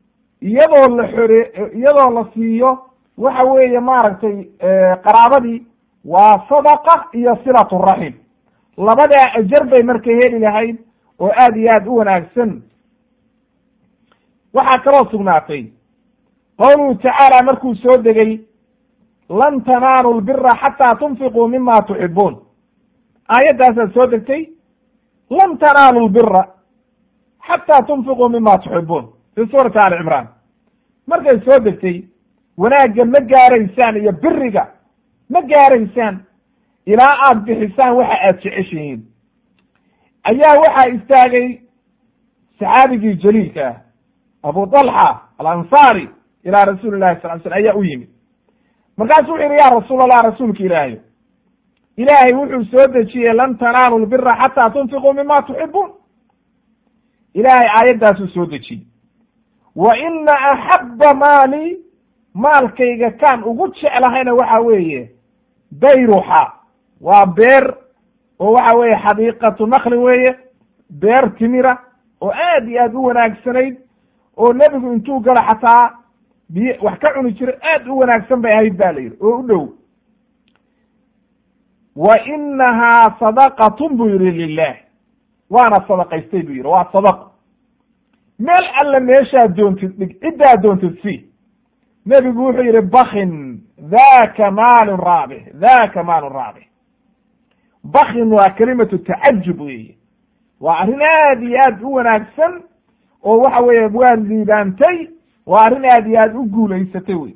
iyadoo la siiyo waxa weeye maaragtay qaraabadii waa sadaqa iyo silatu raxim, labadaa ajar bay marka heli lahayd oo aad iyo aad u wanaagsan. waxaa kaloo sugnaatay qawluhu tacaala markuu soo degay lan tanaalu lbira xataa tunfiquu mima tuxibuun, aayaddaasaa soo degtay lan tanaalu lbira xataa tunfiquu mima tuxibuun fi suurati ali cimraan. markay soo degtay wanaagga ma gaaraysaan iyo biriga ma gaaraysaan ilaa aad bixisaan waxa aad jeceshihiin, ayaa waxaa istaagay saxaabigii jaliilka ah abu طalxa alansaari ilaa rasuuli lahi sal slam ayaa u yimid. markaasuu wuxu yihi ya rasuul allah, rasuulka ilaahay, ilaahay wuxuu soo dejiyey lan tanaalu lbira xataa tunfiquu mima tuxibuun. ilaahay aayaddaasuu soo dejiyey, wa ina axaba maali, maalkayga kaan ugu jeclahayna waxa weeye bayruxa, waa beer oo waxa weeye xadiiqatu naklin weeye, beer timira oo aad iyo aad u wanaagsanayd oo nebigu intuu galo xataa biy wax ka cuni jiray, aad u wanaagsan bay ahayd ba la yidhi oo u dhow. wa inahaa sadaqatun buu yihi lilah, waana sadaqaystay buu yidhi, waa sadaqo, meel alle meeshaad doontid dhig, ciddaad doontid si. nebigu wuxuu yidhi bakin daka maalun raabix, daka maalun raabix. bakin waa kelimatu tacajub weeye, waa arrin aad iyo aad u wanaagsan oo waxa weeye waad liibaantay, waa arrin aad iyo aad u guulaysatay wey.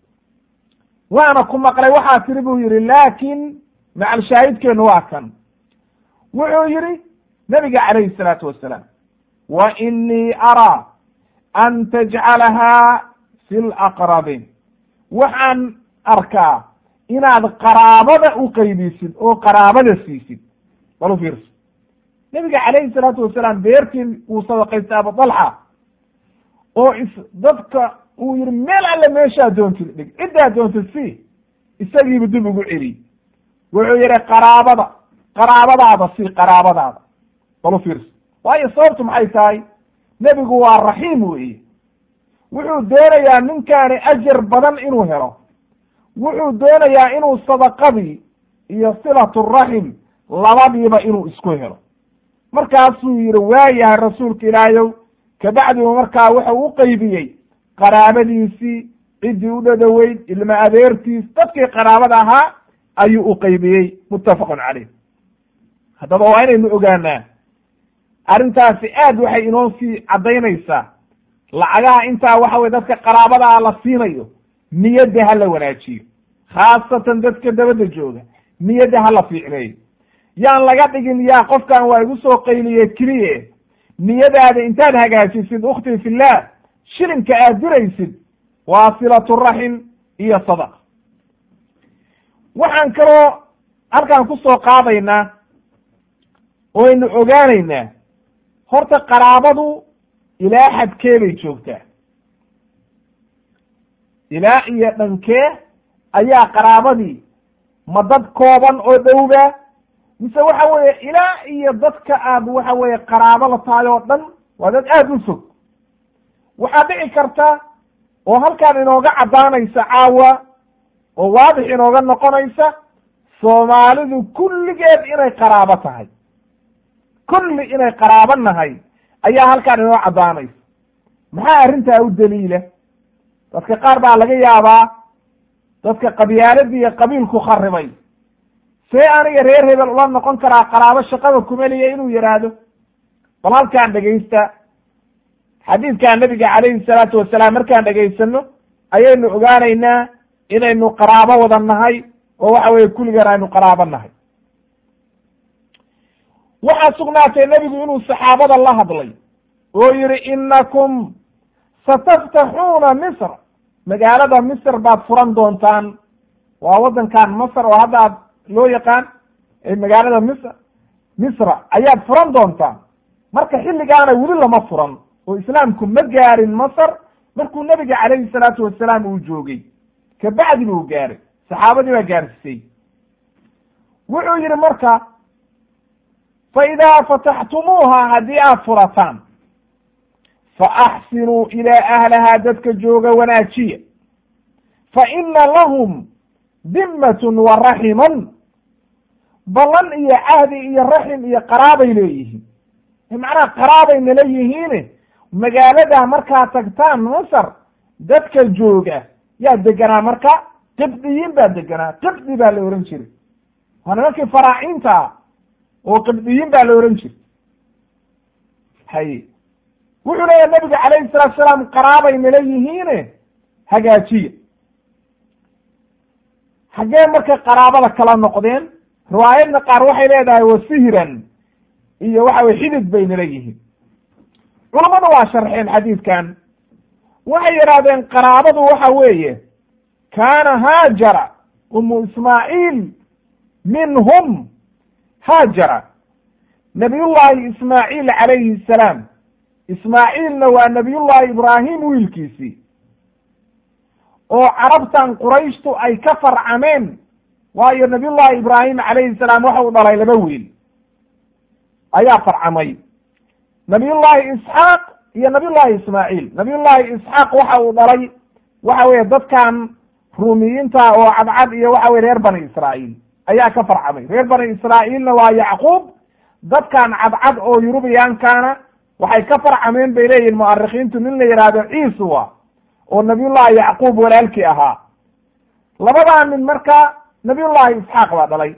waana ku maqlay waxaa tiri buu yidhi, laakin macal shaahidkeenu waa kan, wuxuu yidhi nabiga calayhi salaatu wasalaam, wa inii araa an tajcalahaa fi laqrabin, waxaan arkaa inaad qaraabada u qaybisid oo qaraabada siisid. bal u fiirso, nabiga calayhi salaatu wasalaam beertii uu sadaqaystay abu طalxa oo dadka uu yihi meel alle meeshaa doontid dhig, ciddaa doontid si, isagiibu dib ugu celiy, wuxuu yihi qaraabadaada si, qaraabadaada. bal u fiirso, waayo sababtu maxay tahay, nebigu waa raxiim weeye, wuxuu doonayaa ninkaani ajar badan inuu helo, wuxuu doonayaa inuu sadaqadii iyo silatu raxim labadiiba inuu isku helo. markaasuu yihi waayahay rasuulka ilaahayow, kabacdiba markaa wuxuu u qaybiyey qaraabadiisii, ciddii u dhadhoweyd, ilma adeertiis, dadkii qaraabada ahaa ayuu u qaybiyey. muttafaqun caleyh. haddaba waa inaynu ogaanaa arrintaasi aad waxay inoo sii caddaynaysaa lacagaha intaa waxa weye dadka qaraabadaa la siinayo, niyadda ha la wanaajiyo, khaasatan dadka dabadda jooga, niyadda ha la fiicneeyo. yaan laga dhigin yaa qofkan waa igu soo qayliye keliye, niyadaada intaad hagaajisid ukhti fillah, shilinka aad diraysid waa silatu raxim iyo sadaqa. waxaan kaloo halkaan ku soo qaadaynaa oo aynu ogaanaynaa, horta qaraabadu ilaa xadkee bay joogtaa, ilaa iyo dhankee ayaa qaraabadii, ma dad kooban oo dhowba, mise waxa weeye ilaa iyo dadka aad waxa weeye qaraabo la tahay oo dhan waa dad aad u fog. waxaa dhici karta oo halkaan inooga caddaanaysa caawa oo waadix inooga noqonaysa, soomaalidu kulligeed inay qaraabo tahay, kulli inay qaraabo nahay ayaa halkaan inoo caddaanaysa. maxaa arrintaa u daliila? dadka qaar baa laga yaabaa, dadka qabyaaladii iyo qabiilku kharibay, see aniga reer hebel ula noqon karaa qaraabo shaqada kumeliya inuu yidhaahdo. bal halkaan dhegaysta xadiidkaa nabiga calayhi salaatu wasalaam, markaan dhegaysano ayaynu ogaanaynaa inaynu qaraabo wada nahay oo waxa weeye kulligan aynu qaraabo nahay. waxaa sugnaatay nebigu inuu saxaabada la hadlay oo yihi inakum sataftaxuuna misr, magaalada misr baad furan doontaan. waa waddankan masr oo hadda aad loo yaqaan magaalada misra ayaad furan doontaan. marka xilligaana weli lama furan oo islaamku ma gaarin masr, markuu nebiga calayhi salaatu wasalaam uu joogay kabacdi buu gaaray, saxaabadii baa gaarsiisay. wuxuu yidhi marka fa idaa fataxtumuuha haddii aad furataan fa axsinuu ilaa ahlahaa dadka jooga wanaajiya fa ina lahum dimmatun wa raximan ballan iyo cahdi iyo raxim iyo qaraabay leeyihiin macnaha qaraabay nala yihiine magaalada markaad tagtaan masar dadka jooga yaa deganaa marka qibdiyiin baa deganaa, qibdi baa la ohan jiray, waa nimankii faraaciinta ah oo qibdiyiin baa la ohan jiray. haye wuxuu leeyahay nabiga calayhi salaatu salaam qaraabay nala yihiine hagaajiya. xaggee markay qaraabada kala noqdeen? riwaayadna qaar waxay leedahay wasihran iyo waxa weye xidid bay nala yihiin. culammadu waa sharxeen xadiidkan, waxay yidhahdeen qaraabadu waxa weeye kaana haajara umu ismaaciil minhum. haajara nabiyullaahi ismaaciil calayhi salaam, ismaaciilna waa nabiyullaahi ibraahim wiilkiisii, oo carabtan qurayshtu ay ka farcameen, waayo nabiyullaahi ibraahim calayhi salaam waxa uu dhalay laba wiil ayaa farcamay, nabiyullaahi isxaaq iyo nabiyullaahi ismaaciil. nabiyullaahi isxaaq waxa uu dhalay waxa weeye dadkan ruumiyiinta oo cadcad iyo waxa weye reer bani israa'iil ayaa ka farcamay. reer bani israa'iilna waa yacquub, dadkan cadcad oo yurubiyaankaana waxay ka farcameen bay leeyihin mu'arikhiintu nin la yidhaahdo ciisuwa oo nabiyullaahi yacquub walaalkii ahaa. labadaa nin marka nabiyullaahi isxaaq baa dhalay,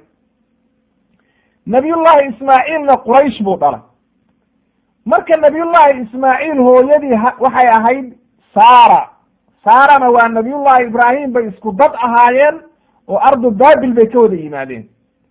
nabiyullaahi ismaaciilna quraysh buu dhalay. marka nabiyullaahi ismaaciil hooyadii waxay ahayd saara, saarana waa nabiyullaahi ibraahim bay isku dad ahaayeen oo ardu baabil bay ka wada yimaadeen.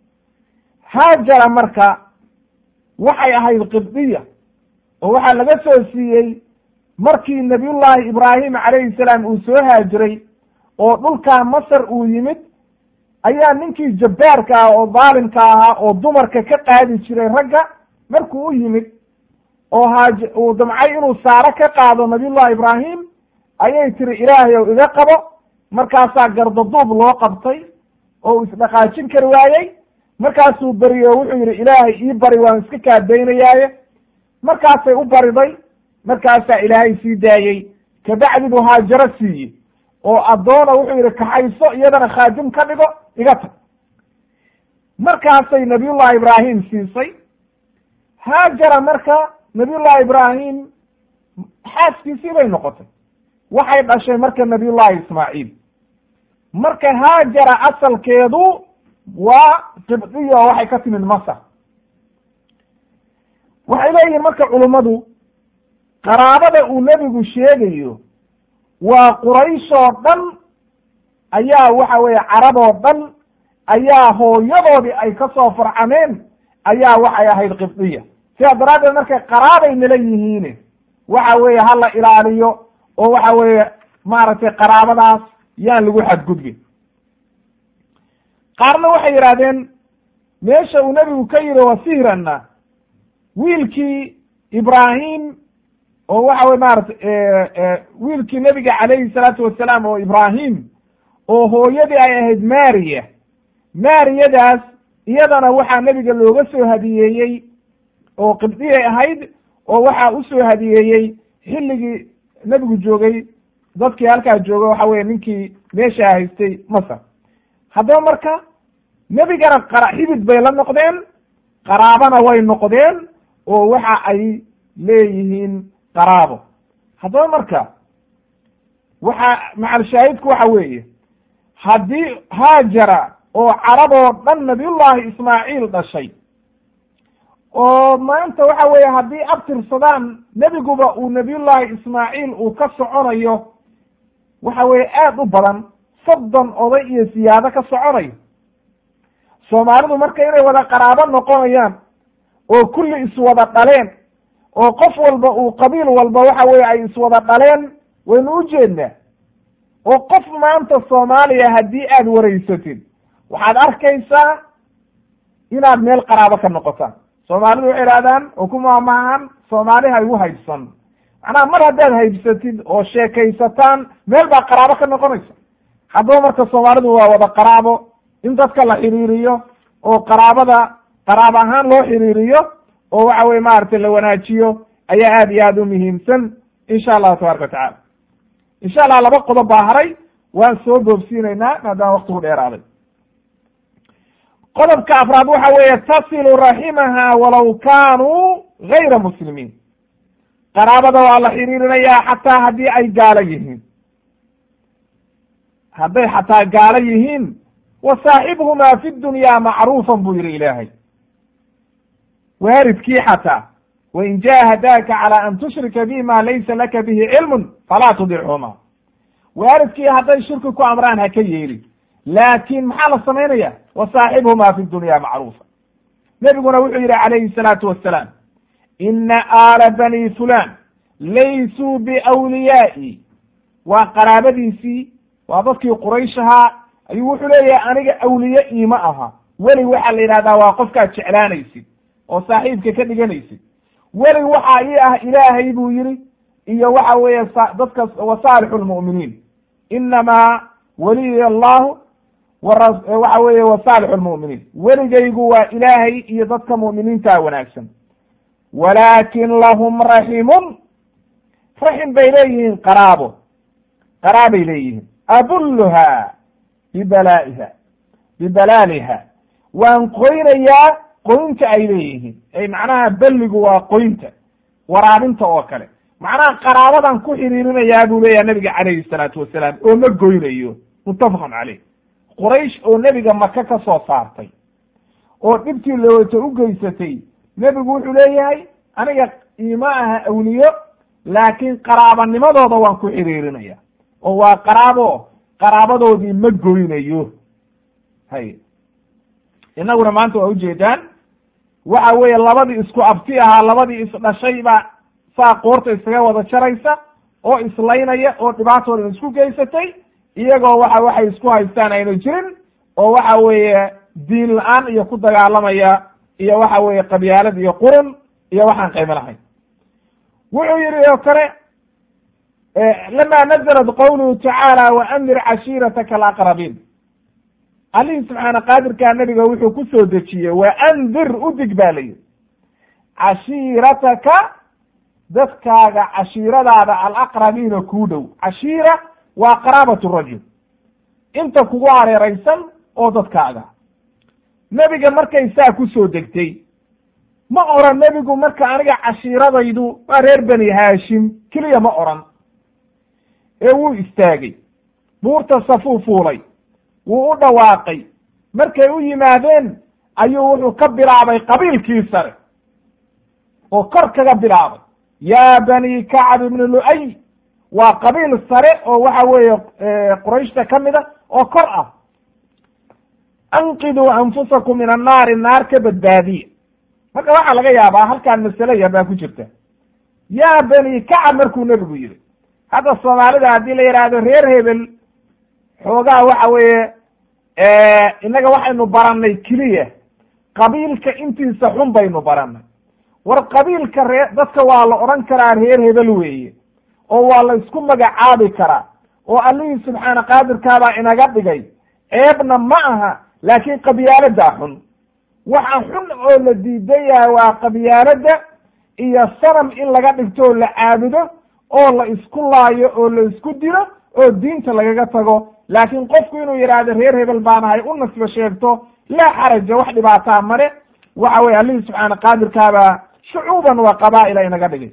haajara marka waxay ahayd qibdiya oo waxaa laga soo siiyey markii nabiyullaahi ibraahim calayhi salaam uu soo haajiray oo dhulkaa masar uu yimid, ayaa ninkii jabbaarka ah oo daalimka ahaa oo dumarka ka qaadi jiray ragga markuu u yimid oo uu damcay inuu saaro ka qaado nabiyullahi ibraahim, ayay tiri ilaahay ow iga qabo. markaasaa gardaduub loo qabtay oo uu isdhaqaajin kari waayey. markaasuu beriye oo wuxuu yidhi ilaahay ii bari, waan iska kaadaynayaaye. markaasay u bariday, markaasaa ilaahay sii daayey. kabacdi buu haajaro siiyey oo addoona wuxuu yidhi kaxayso, iyadana khaadim ka dhigo, iga tag. markaasay nabiyullahi ibraahim siisay. haajara marka nabiyullahi ibraahim xaaskiisii bay noqotay, waxay dhashay marka nabiyullahi ismaaciil. marka haajara asalkeedu waa qibdiya oo waxay ka timid masar. waxay leeyihin marka culummadu qaraabada uu nebigu sheegayo waa quraysh oo dhan, ayaa waxa weeye carab oo dhan ayaa hooyadoodii ay ka soo farcameen ayaa waxay ahayd qibdiya. sidaa daraaddeed markay qaraabay nala yihiine waxa weeye hala ilaaliyo oo waxa weeye maaragtay qaraabadaas yaan lagu xadgudbin. qaarna waxay yidhahdeen meesha uu nebigu ka yidhi wasihranna wiilkii ibraahim oo waxa weye maarata wiilkii nebiga calayhi salaatu wasalaam oo ibraahim oo hooyadii ay ahayd maariya, maariyadaas iyadana waxaa nebiga looga soo hadiyeeyey oo qibdiyay ahayd, oo waxaa u soo hadiyeeyey xilligii nebigu joogay, dadkii halkaa jooga waxa weye ninkii meeshaa haystay masar. haddaba marka nebigana xidid bay la noqdeen, qaraabana way noqdeen oo waxa ay leeyihiin qaraabo. haddaba marka waxa macalshaahidku waxa weeye haddii haajara oo carab oo dhan nabiyullaahi ismaaciil dhashay, oo maanta waxa weeye haddii abtirsadaan nebiguba uu nabiyullaahi ismaaciil uu ka soconayo waxa weeye aad u badan, 30 oday iyo siyaado ka soconayo. soomaalidu marka inay wada qaraabo noqonayaan oo kulli iswada dhaleen oo qof walba uu qabiil walba waxa weeye ay iswada dhaleen waynu u jeednaa. oo qof maanta soomaaliya haddii aad wareysatid waxaad arkaysaa inaad meel qaraabo ka noqotaan. soomaalidu waxay idhahdaan oo ku maamahaan soomaali ha igu haybsan, macnaha mar haddaad haybsatid oo sheekaysataan meel baa qaraabo ka noqonaysa. haddaba marka soomaalidu waa wada qaraabo, in dadka la xiriiriyo oo qaraabo ahaan loo xiriiriyo oo waxa weye maaragtay la wanaajiyo ayaa aad iyo aad u muhiimsan insha allahu tabaraka watacala. insha allah 2 qodob baa haray, waan soo boobsiinaynaa maadaama waktigu dheeraaday. qodobka afraad waxa weeye tasilu raximaha walaw kaanuu gayra muslimiin. qaraabada waa la xiriirinayaa xataa haddii ay gaalo yihiin, hadday xataa gaalo yihiin. wa saaxibhumaa fi dunya macruufan buu yihi ilaahay. waaridkii xataa wain jaahadaaka calى an tushrika bima laysa laka bihi cilmun falaa tudichuma. waaridkii hadday shirki ku amraan ha ka yeelin, laakin maxaa la samaynaya? wasaaxibhumaa fi dunya macruufa. nebiguna wuxuu yihi calayhi الsalaatu wasalaam ina aala bani fulan laysuu biwliyaa'i. waa qaraabadiisii, waa dadkii quraysh ahaa, ayuu wuxuu leeyahay aniga awliye iima aha. weli waxaa la yidhahdaa waa qofkaad jeclaanaysid oo saaxiibka ka dhiganaysid. weli waxaa ii ah ilaahay buu yihi, iyo waxa weeye dadka wasaalixu lmu'miniin. inamaa waliy allahu waxa weeye wasaalixu lmu'miniin. weligaygu waa ilaahay iyo dadka mu'miniinta wanaagsan. walaakin lahum raximun. raxim bay leeyihiin, qaraabay leeyihiin. abulluha bibalaaliha. waan qoynayaa qoynta ay leeyihiin. ay macnaha belligu waa qoynta, waraabinta oo kale. macnaha qaraabadan ku xiriirinayaa buu leeyaha nabiga calayhi salaatu wasalaam, oo ma goynayo. muttafaqun caleyh. quraysh oo nebiga maka ka soo saartay oo dhibtii looto u geysatay, nebigu wuxuu leeyahay aniga iima aha awliyo, laakiin qaraabanimadooda waan ku xiriirinaya, oo waa qaraabadoodii ma goynayo. hay inaguna maanta waa ujeedaan, waxa weeye labadii isku abti ahaa, labadii isdhashay baa saa qoorta isaga wada jaraysa oo islaynaya oo dhibaatooda isku geysatay, iyagoo waxay isku haystaan ayna jirin, oo waxa weeye diin la-aan iyo ku dagaalamaya, iyo waxa weeye qabyaalad iyo qurun iyo waxaan qaymo lahayn. wuxuu yihi oo kale lama nazalat qawluhu tacaala waandir cashiirataka alaqrabiin. allihii subxaana qaadirkaa nabiga wuxuu ku soo dejiyey waandir udig baa la yihi cashiirataka, dadkaaga cashiiradaada alaqrabiina kuu dhow. cashiira waa qaraabatu rajul, inta kugu hareeraysan oo dadkaaga. nebiga markay saa ku soo degtay, ma oran nebigu marka aniga cashiiradaydu waa reer bani haashim keliya ma oran, ee wuu istaagay, buurta safuu fuulay, wuu u dhawaaqay. markay u yimaadeen ayuu wuxuu ka bilaabay qabiilkii sare oo kor kaga bilaabay. yaa bani kacb ibni lu'ay, waa qabiil sare oo waxa weeye qurayshta ka mida oo kor ah. anqiduu anfusakum min annaari, naar ka badbaadiya. marka waxaa laga yaabaa halkaan masale yar baa ku jirta. yaa bani kacab markuu nebigu yihi, hadda soomaalida haddii la yidhaahdo reer hebel, xoogaa waxa weeye innaga waxaynu barannay keliya qabiilka intiisa xun baynu barannay. war qabiilka dadka waa la odhan karaa reer hebel weeye, oo waa la isku magacaabi karaa, oo allihii subxaana qaadirkaabaa inaga dhigay. ceebna ma aha, laakiin qabyaalada xun. waxa xun oo la diidan yahay waa qabyaalada iyo sanam in laga dhigto oo la caabudo, oo la isku laayo, oo la isku dilo, oo diinta lagaga tago. laakiin qofku inuu yidhaahdo reer hebel baanahay, u nasbo sheegto, laa xaraja, wax dhibaataa mare. waxa weye allihii subxaana qaadirkaabaa shucuuban waa qabaa'ila inaga dhigay.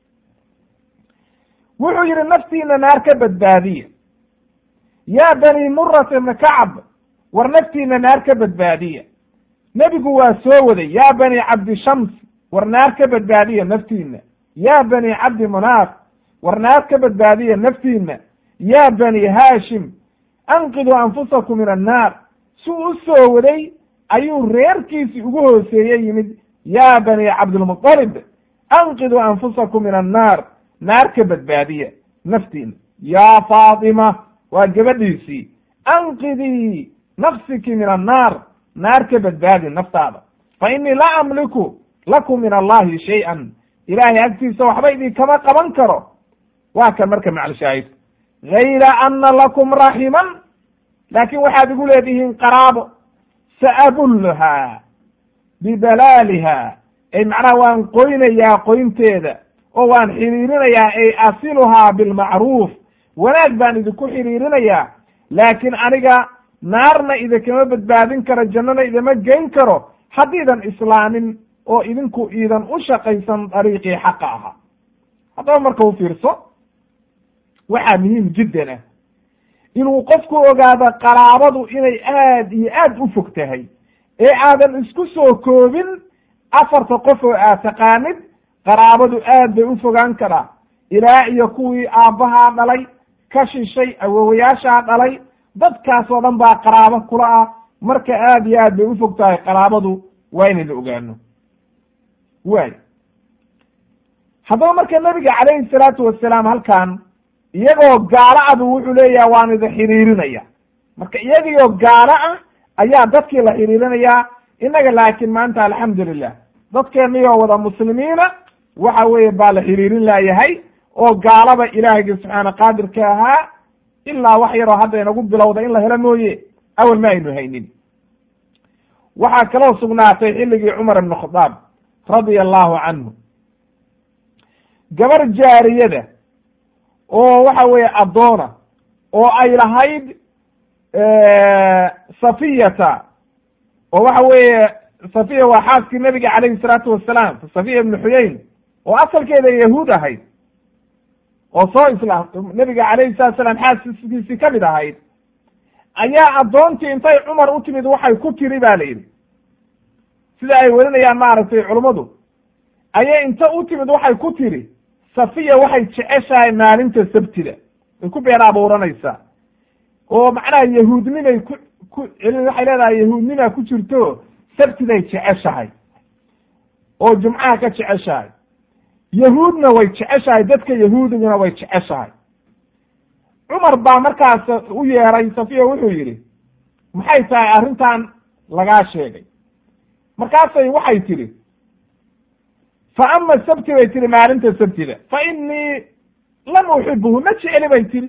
wuxuu yihi naftiina naar ka badbaadiya. yaa bani murata ibna kacb, war naftiina naar ka badbaadiya. nebigu waa soo waday. yaa bani cabdi shams, war naar ka badbaadiya naftiina. yaa bani cabdi munaaf, war naar ka badbaadiya naftiina. yaa bani haashim anqiduu anfusakum min annaar. suu u soo waday ayuu reerkiisii ugu hooseeye yimid. yaa bani cabdilmuطalib anqiduu anfusakum min annaar, naar ka badbaadiya naftiina. yaa faatima, waa gabadhiisii, anqidii nafsiki min annaar, naar ka badbaadi naftaada. fa inii laa amliku lakum min allahi shay-an, ilaahay agtiisa waxba idinkama qaban karo. waa kan marka macalshaahid, gayra ana lakum raximan, laakin waxaad igu leedihiin qaraabo. saabulhaa bibalaaliha ay macnaha waan qoynayaa qoynteeda oo waan xiriirinayaa ay asiluhaa bilmacruuf wanaag baan idinku xiriirinayaa laakiin aniga naarna idinkama badbaadin karo jannana idama geyn karo haddiidan islaamin oo idinku iidan u shaqaysan dariiqii xaqa ahaa. haddaba marka u fiirso waxaa muhiim jiddan ah inuu qofku ogaado qaraabadu inay aad iyo aad u fog tahay ee aadan isku soo koobin afarta qof oo aad taqaanid. qaraabadu aad bay u fogaan karaa ilaa iyo kuwii aabbahaa dhalay ka shishay awowayaashaa dhalay dadkaas oo dhan baa qaraabo kula ah. marka aad iyo aad bay u fog tahay qaraabadu waa inaynu ogaano. waay haddaba marka nabiga calayhi salaatu wasalaam halkan iyagoo gaalo ah bu wuxuu leeyaha waan idin xiriirinaya. marka iyagiyo gaalo ah ayaa dadkii la xiriirinayaa. innaga laakiin maanta alxamdulilah dadkeenniyoo wada muslimiina waxa weeye baa la xiriirin laayahay oo gaalaba ilaahaygi subxaana qaadirka ahaa ilaa wax yaroo hadda inagu bilowda in la helo mooye awal ma aynu haynin. waxaa kaloo sugnaatay xilligii cumar ibn khadaab radia allahu canhu gabar jaariyada oo waxa weeye addoona oo ay lahayd safiyata oo waxa weeye safiya waa xaaskii nabiga calayhi salaatu wasalaam safiya ibnu xuyayn oo asalkeeda yahuud ahayd oo soo islaam nabiga calayhi salatu salaam xaaskiisii ka mid ahayd ayaa addoontii intay cumar u timid waxay ku tiri ba la yidhi sida ay warinayaan maaragtay culummadu ayay inta u timid waxay ku tiri safiya waxay jeceshahay maalinta sabtida ay ku been abuuranaysaa oo macnaha yahuudnimay waxay leedahay yahuudnima ku jirto sabtiday jeceshahay oo jumcaha ka jeceshahay yahuudna way jeceshahay dadka yahuudiguna way jeceshahay. cumar baa markaas u yeeray safiya wuxuu yidhi maxay tahay arrintan lagaa sheegay markaasay waxay tidhi fa ama sabti bay tihi maalinta sabtida fa inii lam uxibuhu ma jeceli bay tihi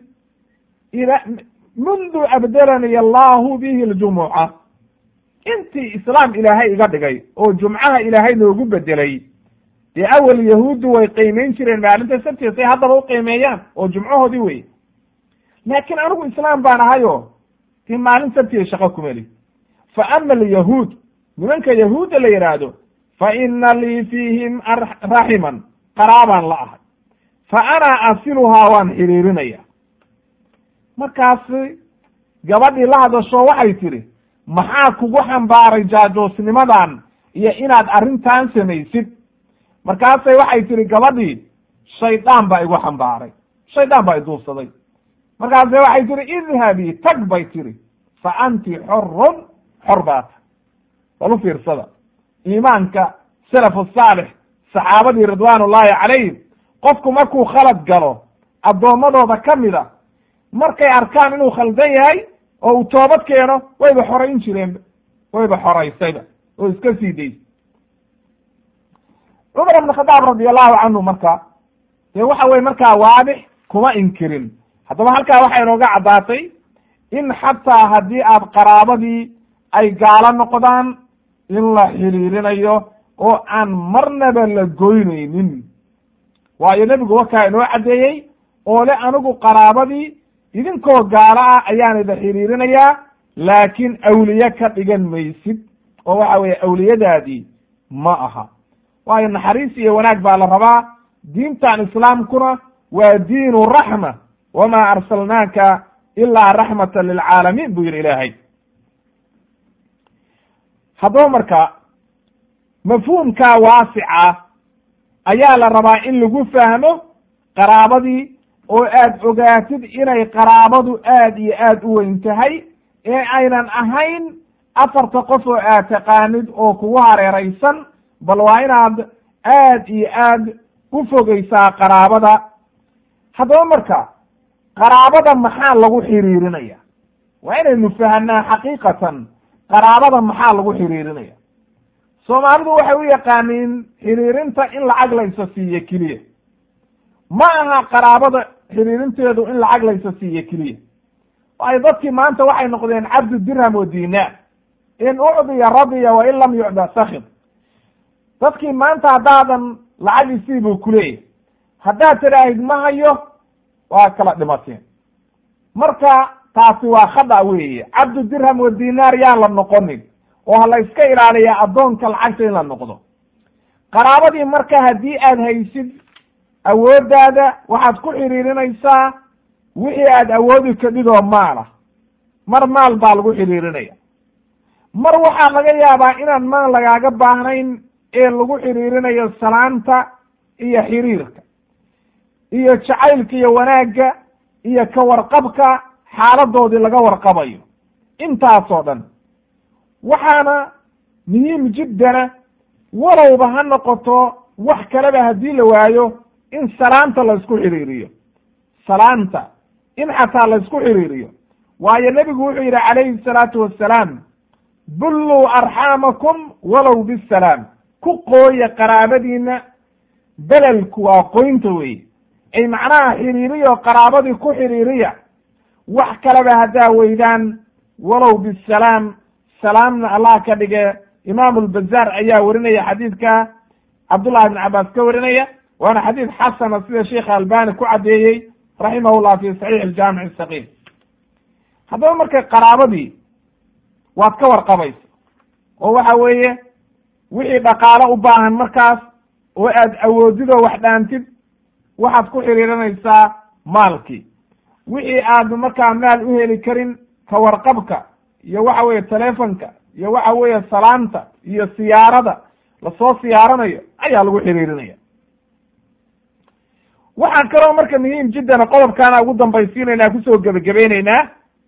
mundu abdelani allahu bihi ljumuca intii islaam ilaahay iga dhigay oo jumcaha ilaahay noogu bedelay dee awel yahuuddu way qiimeyn jireen maalinta sabtida say haddaba u qiimeeyaan oo jumcahoodii wey laakiin anigu islaam baan ahayo dee maalin sabtiga shaqo kumeli. fa ama alyahuud nimanka yahuudda la yidhaahdo fa ina lii fiihim raximan qaraabaan la ahay fa ana asiluhaa waan xiriirinaya. markaasi gabadhii la hadasho waxay tidhi maxaa kugu xambaaray jaajoosnimadan iyo inaad arrintan samaysid. markaasay waxay tihi gabadhii shaydaan baa igu xambaaray shaydaan baa iduufsaday. markaasay waxay tihi idhabii tag bay tihi fa anti xorun xor baata. walu fiirsada iimaanka salafu saalix saxaabadii ridwaan ullaahi calayhim qofku markuu khalad galo addoommadooda ka mida markay arkaan inuu khaldan yahay oo uu toobad keeno wayba xorayn jireenba wayba xoraysayba oo iska sii daysay. cumar ibn khadaab radi allahu canhu marka dee waxa weye markaa waadix kuma inkirin. haddaba halkaa waxay inooga caddaatay in xataa haddii aad qaraabadii ay gaalo noqdaan in la xiriirinayo oo aan marnaba la goynaynin. waayo nebigu wakaa inoo caddeeyey oo le anigu qaraabadii idinkoo gaalo ah ayaan idin xiriirinayaa laakiin awliye ka dhigan maysid oo waxa weeye awliyadaadii ma aha. waayo naxariis iyo wanaag baa la rabaa. diintan islaamkuna waa diinu raxma wamaa arsalnaaka ilaa raxmatan lilcaalamiin buu yidhi ilaahay. haddaba marka mafhuumkaa waasica ayaa la rabaa in lagu fahmo qaraabadii oo aad ogaatid inay qaraabadu aad iyo aad u weyn tahay ee aynan ahayn afarta qof oo aad taqaanid oo kugu hareeraysan bal waa inaad aad iyo aad u fogeysaa qaraabada. haddaba marka qaraabada maxaa lagu xiriirinaya waa inaynu fahanaa xaqiiqatan qaraabada maxaa lagu xiriirinaya. soomaalidu waxay u yaqaaniin xiriirinta in lacag laysa siiye keliya. ma aha qaraabada xiriirinteedu in lacag laysa siiye keliya waayo dadkii maanta waxay noqdeen cabdu dirham oo dinaar in ucdiya radiya wa in lam yucda sakid. dadkii maanta haddaadan lacag isii buu kuleeyahy, haddaad tidhaahid ma hayo waa kala dhimateen. marka taasi waa khada weeye. cabdu dirham wa dinaar yaan la noqonin, oo ha la iska ilaaliya addoonka lacagta in la noqdo. qaraabadii marka haddii aad haysid awooddaada waxaad ku xiriirinaysaa wixii aad awoodi kadhidoo maala. mar maal baa lagu xiriirinaya, mar waxaa laga yaabaa inaan maal lagaaga baahnayn ee lagu xiriirinayo salaanta iyo xiriirka iyo jacaylka iyo wanaagga iyo ka warqabka xaaladoodii laga warqabayo. intaasoo dhan waxaana muhiim jiddana walowba ha noqoto wax kaleba haddii la waayo in salaanta la isku xiriiriyo, salaanta in xataa la isku xiriiriyo. waayo nebigu wuxuu yidhi calayhi salaatu wassalaam, bulluu arxaamakum walow bisalaam. ku qooya qaraabadiina, belelku waa qoynta weye, ay macnaha xiriiriyo qaraabadii ku xiriiriya. wax kaleba haddaa weydaan walow bisalaam, salaamna allah ka dhige. imaamu lbazaar ayaa warinaya xadiidka, cabdullahi ibn cabaas ka warinaya, waana xadiid xasana sida sheikha albani ku caddeeyey raximahullah fi saxiix aljaamic asaqiir. haddaba marka qaraabadii waad ka warqabaysa, oo waxa weeye wixii dhaqaalo u baahan markaas oo aad awoodidoo wax dhaantid waxaad ku xiriirinaysaa maalkii. wixii aad markaa maal u heli karin ka warqabka iyo waxa weeye telefonka iyo waxa weeye salaanta iyo siyaarada lasoo siyaaranayo ayaa lagu xiriirinaya. waxaan kaloo marka muhiim jiddan qodobkaana ugu dambaysiinaynaa, kusoo gebagabaynaynaa,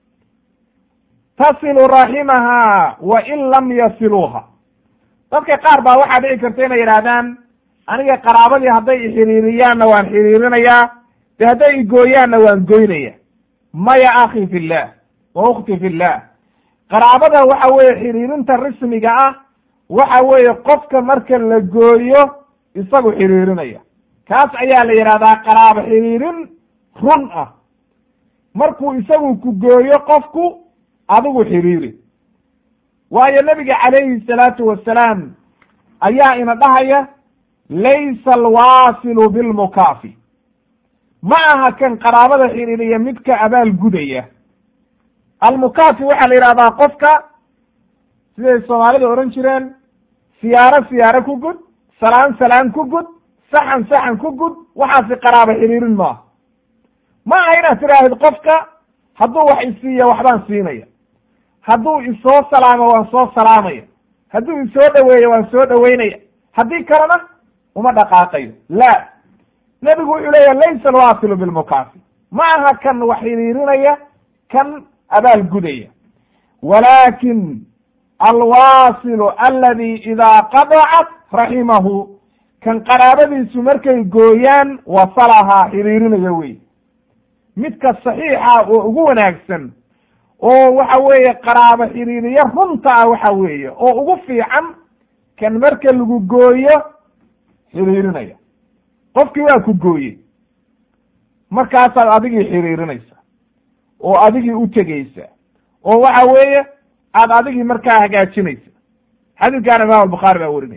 tasilu raximaha wa in lam yasiluuha. dadka qaar baa waxaa dhici karta inay yidhaahdaan aniga qaraabadii hadday ixiriiriyaanna waan xiriirinayaa, de hadday igooyaanna waan goynaya. maya akhi fillah wa ukhti fillah, qaraabada waxa weeye xiriirinta rismiga ah waxa weeye qofka marka la gooyo isagu xiriirinaya, kaas ayaa la yidhahdaa qaraabo xiriirin run ah. markuu isagu ku gooyo qofku adigu xiriiri. waayo nebiga calayhi salaatu wassalaam ayaa ina dhahaya laysa alwaasilu bilmukaafi, ma aha kan qaraabada xiriiriya midka abaal gudaya. almukaafi waxaa la yidhahdaa qofka siday soomaalida odhan jireen siyaaro ku gud, salaan ku gud, saxan ku gud. waxaasi qaraabo xiriirin maaha. ma aha inaad tidhaahid qofka hadduu wax isiiya waxbaan siinaya, hadduu isoo salaamo waan soo salaamaya, hadduu isoo dhoweeyo waan soo dhoweynaya, haddii kalena uma dhaqaaqayo. la, nebigu wuxuu leeyahy laysa alwaasilu bilmukaafi, ma aha kan wax xiriirinaya kan abaal gudaya, walaakin alwaasilu aladi idaa qadacat raximahu, kan qaraabadiisu markay gooyaan wasalahaa xiriirinaya wey. midka saxiixa oo ugu wanaagsan oo waxa weeye qaraabo xiriiriye runta ah waxa weeye oo ugu fiican kan marka lagu gooyo xiriirinaya. qofkii waa ku gooyey, markaasaad adigii xiriirinaysa oo adigii u tegeysa oo waxa weeye aad adigii markaa hagaajinaysa. xadiidkan imaam albukhaari baa warinaya.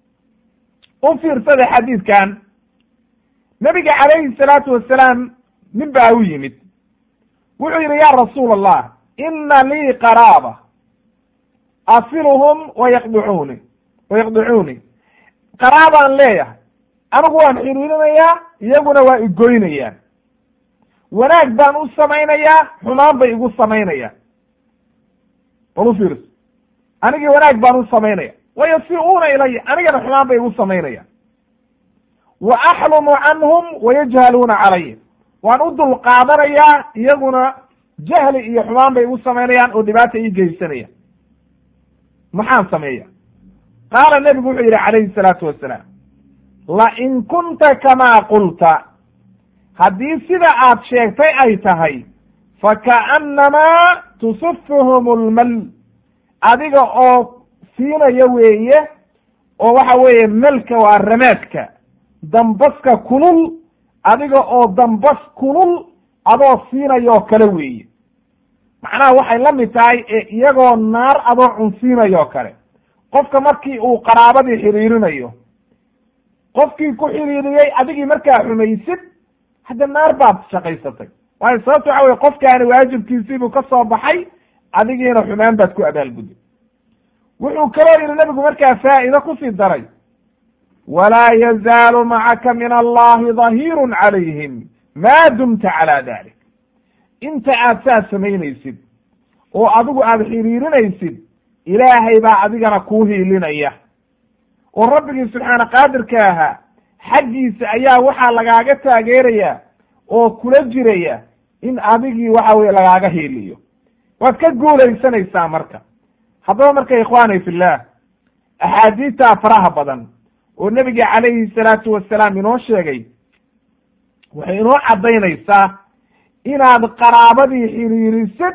u fiirsada xadiidkan, nabiga calayhi salaatu wassalaam nin baa u yimid, wuxuu yidhi ya rasuul allah ina lii qaraaba asiluhum wayaqdicuuni, qaraabaan leeyahay, anigu waan xiriirinayaa, iyaguna waa igoynayaan. wanaag baan u samaynayaa, xumaan bay igu samaynayaan. bal u fiirso, anigii wanaag baan u samaynaya, wayasiuuna ilaya, anigana xumaan bay igu samaynayaan. wa axlumu canhum wayajhaluuna calaya, waan u dul qaadanayaa, iyaguna jahli iyo xumaan bay igu samaynayaan oo dhibaata ii geysanayaan. maxaan sameeya? qaala nebigu wuxuu yidhi calayhi salaatu wassalaam, lain kunta kamaa qulta, haddii sida aad sheegtay ay tahay, fakaannamaa tusifuhum lmal, adiga oo siinaya weeye, oo waxa weeye melka waa ramaadka, dambaska kulul, adiga oo dambas kulul adoo siinayoo kale weeye. macnaha waxay la mid tahay iyagoo naar adoo cunsiinayo kale. qofka markii uu qaraabadii xiriirinayo, qofkii ku xiriiriyey adigii markaa xumaysid, hadda naar baad shaqaysatay. waayo sababta waxa weye qofkaani waajibkiisiibuu ka soo baxay, adigiina xumaan baad ku abaalgudday. wuxuu kaloo yihi nabigu markaa faa'ido kusii daray, walaa yazaalu macaka min allahi dahiirun calayhim maa dumta calaa dalik. inta aad saas samaynaysid oo adigu aada xiriirinaysid, ilaahay baa adigana kuu hiilinaya, oo rabbigii subxaana qaadirka ahaa xaggiisa ayaa waxaa lagaaga taageeraya oo kula jiraya in adigii waxa weye lagaaga hiiliyo. waad ka guulaysanaysaa marka. haddaba marka ikhwaani fillah, axaadiistaa faraha badan oo nebiga calayhi salaatu wasalaam inoo sheegay waxay inoo caddaynaysaa inaad qaraabadii xiriirisid,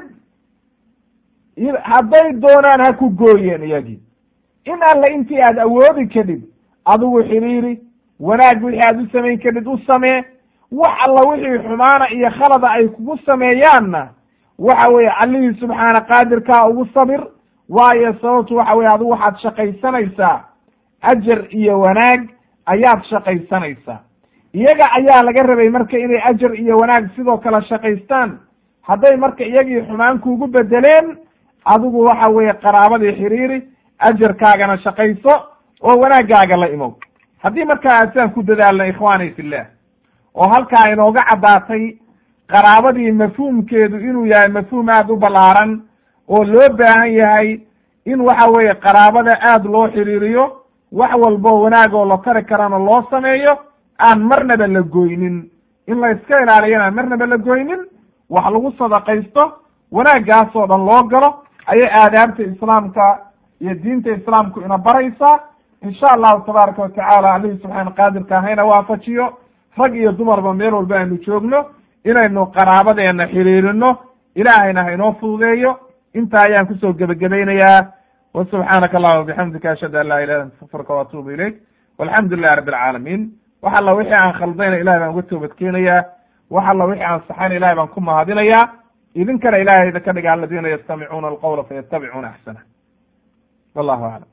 hadday doonaan ha ku gooyeen iyagii. in alle intii aad awoodi kadhid adigu xiriiri, wanaag wixii aad u samayn kadhid u samee, wax alla wixii xumaana iyo khalada ay kugu sameeyaanna waxa weeye allihii subxaana qaadirkaa ugu sabir. waayo sababtu waxa weye adigu waxaad shaqaysanaysaa ajar iyo wanaag ayaad shaqaysanaysaa. iyaga ayaa laga rabay marka inay ajar iyo wanaag sidoo kale shaqaystaan. hadday marka iyagii xumaan kuugu bedeleen, adigu waxa weeye qaraabadii xiriiri, ajarkaagana shaqayso oo wanaaggaaga la imow. haddii markaa aasaan ku dadaalna ikhwaani fillah, oo halkaa inooga caddaatay qaraabadii mafhuumkeedu inuu yahay mafhuum aada u ballaaran, oo loo baahan yahay in waxa weeye qaraabada aada loo xiriiriyo, wax walbo wanaag oo la tari karana loo sameeyo, aan marnaba la goynin. in la iska ilaaliyana aan marnaba la goynin, wax lagu sadaqaysto, wanaaggaasoo dhan loo galo ayay aadaabta islaamka iyo diinta islaamku ina baraysaa. insha allahu tabaaraka watacaala allihii subxaana qaadirka hayna waafajiyo, rag iyo dumarba meel walba aynu joogno, inaynu qaraabadeena xiriirino, ilaahayna haynoo fududeeyo. intaa ayaan kusoo gebagabaynayaa. wasubxaanaka allahuma wabixamdika ashhadu an laa ilaha illa anta astaghfiruka waatuubu ilayk, walxamdu lilahi rabbi alcaalamiin. wax alla wixii aan khaldayna ilahay baan uga toobad keenayaa, wax alla wixii aan saxayna ilahay baan ku mahadinayaa. idinkana ilahayda ka dhiga aladiina yastamicuuna alqawla fayattabicuuna axsana. wallahu aclam.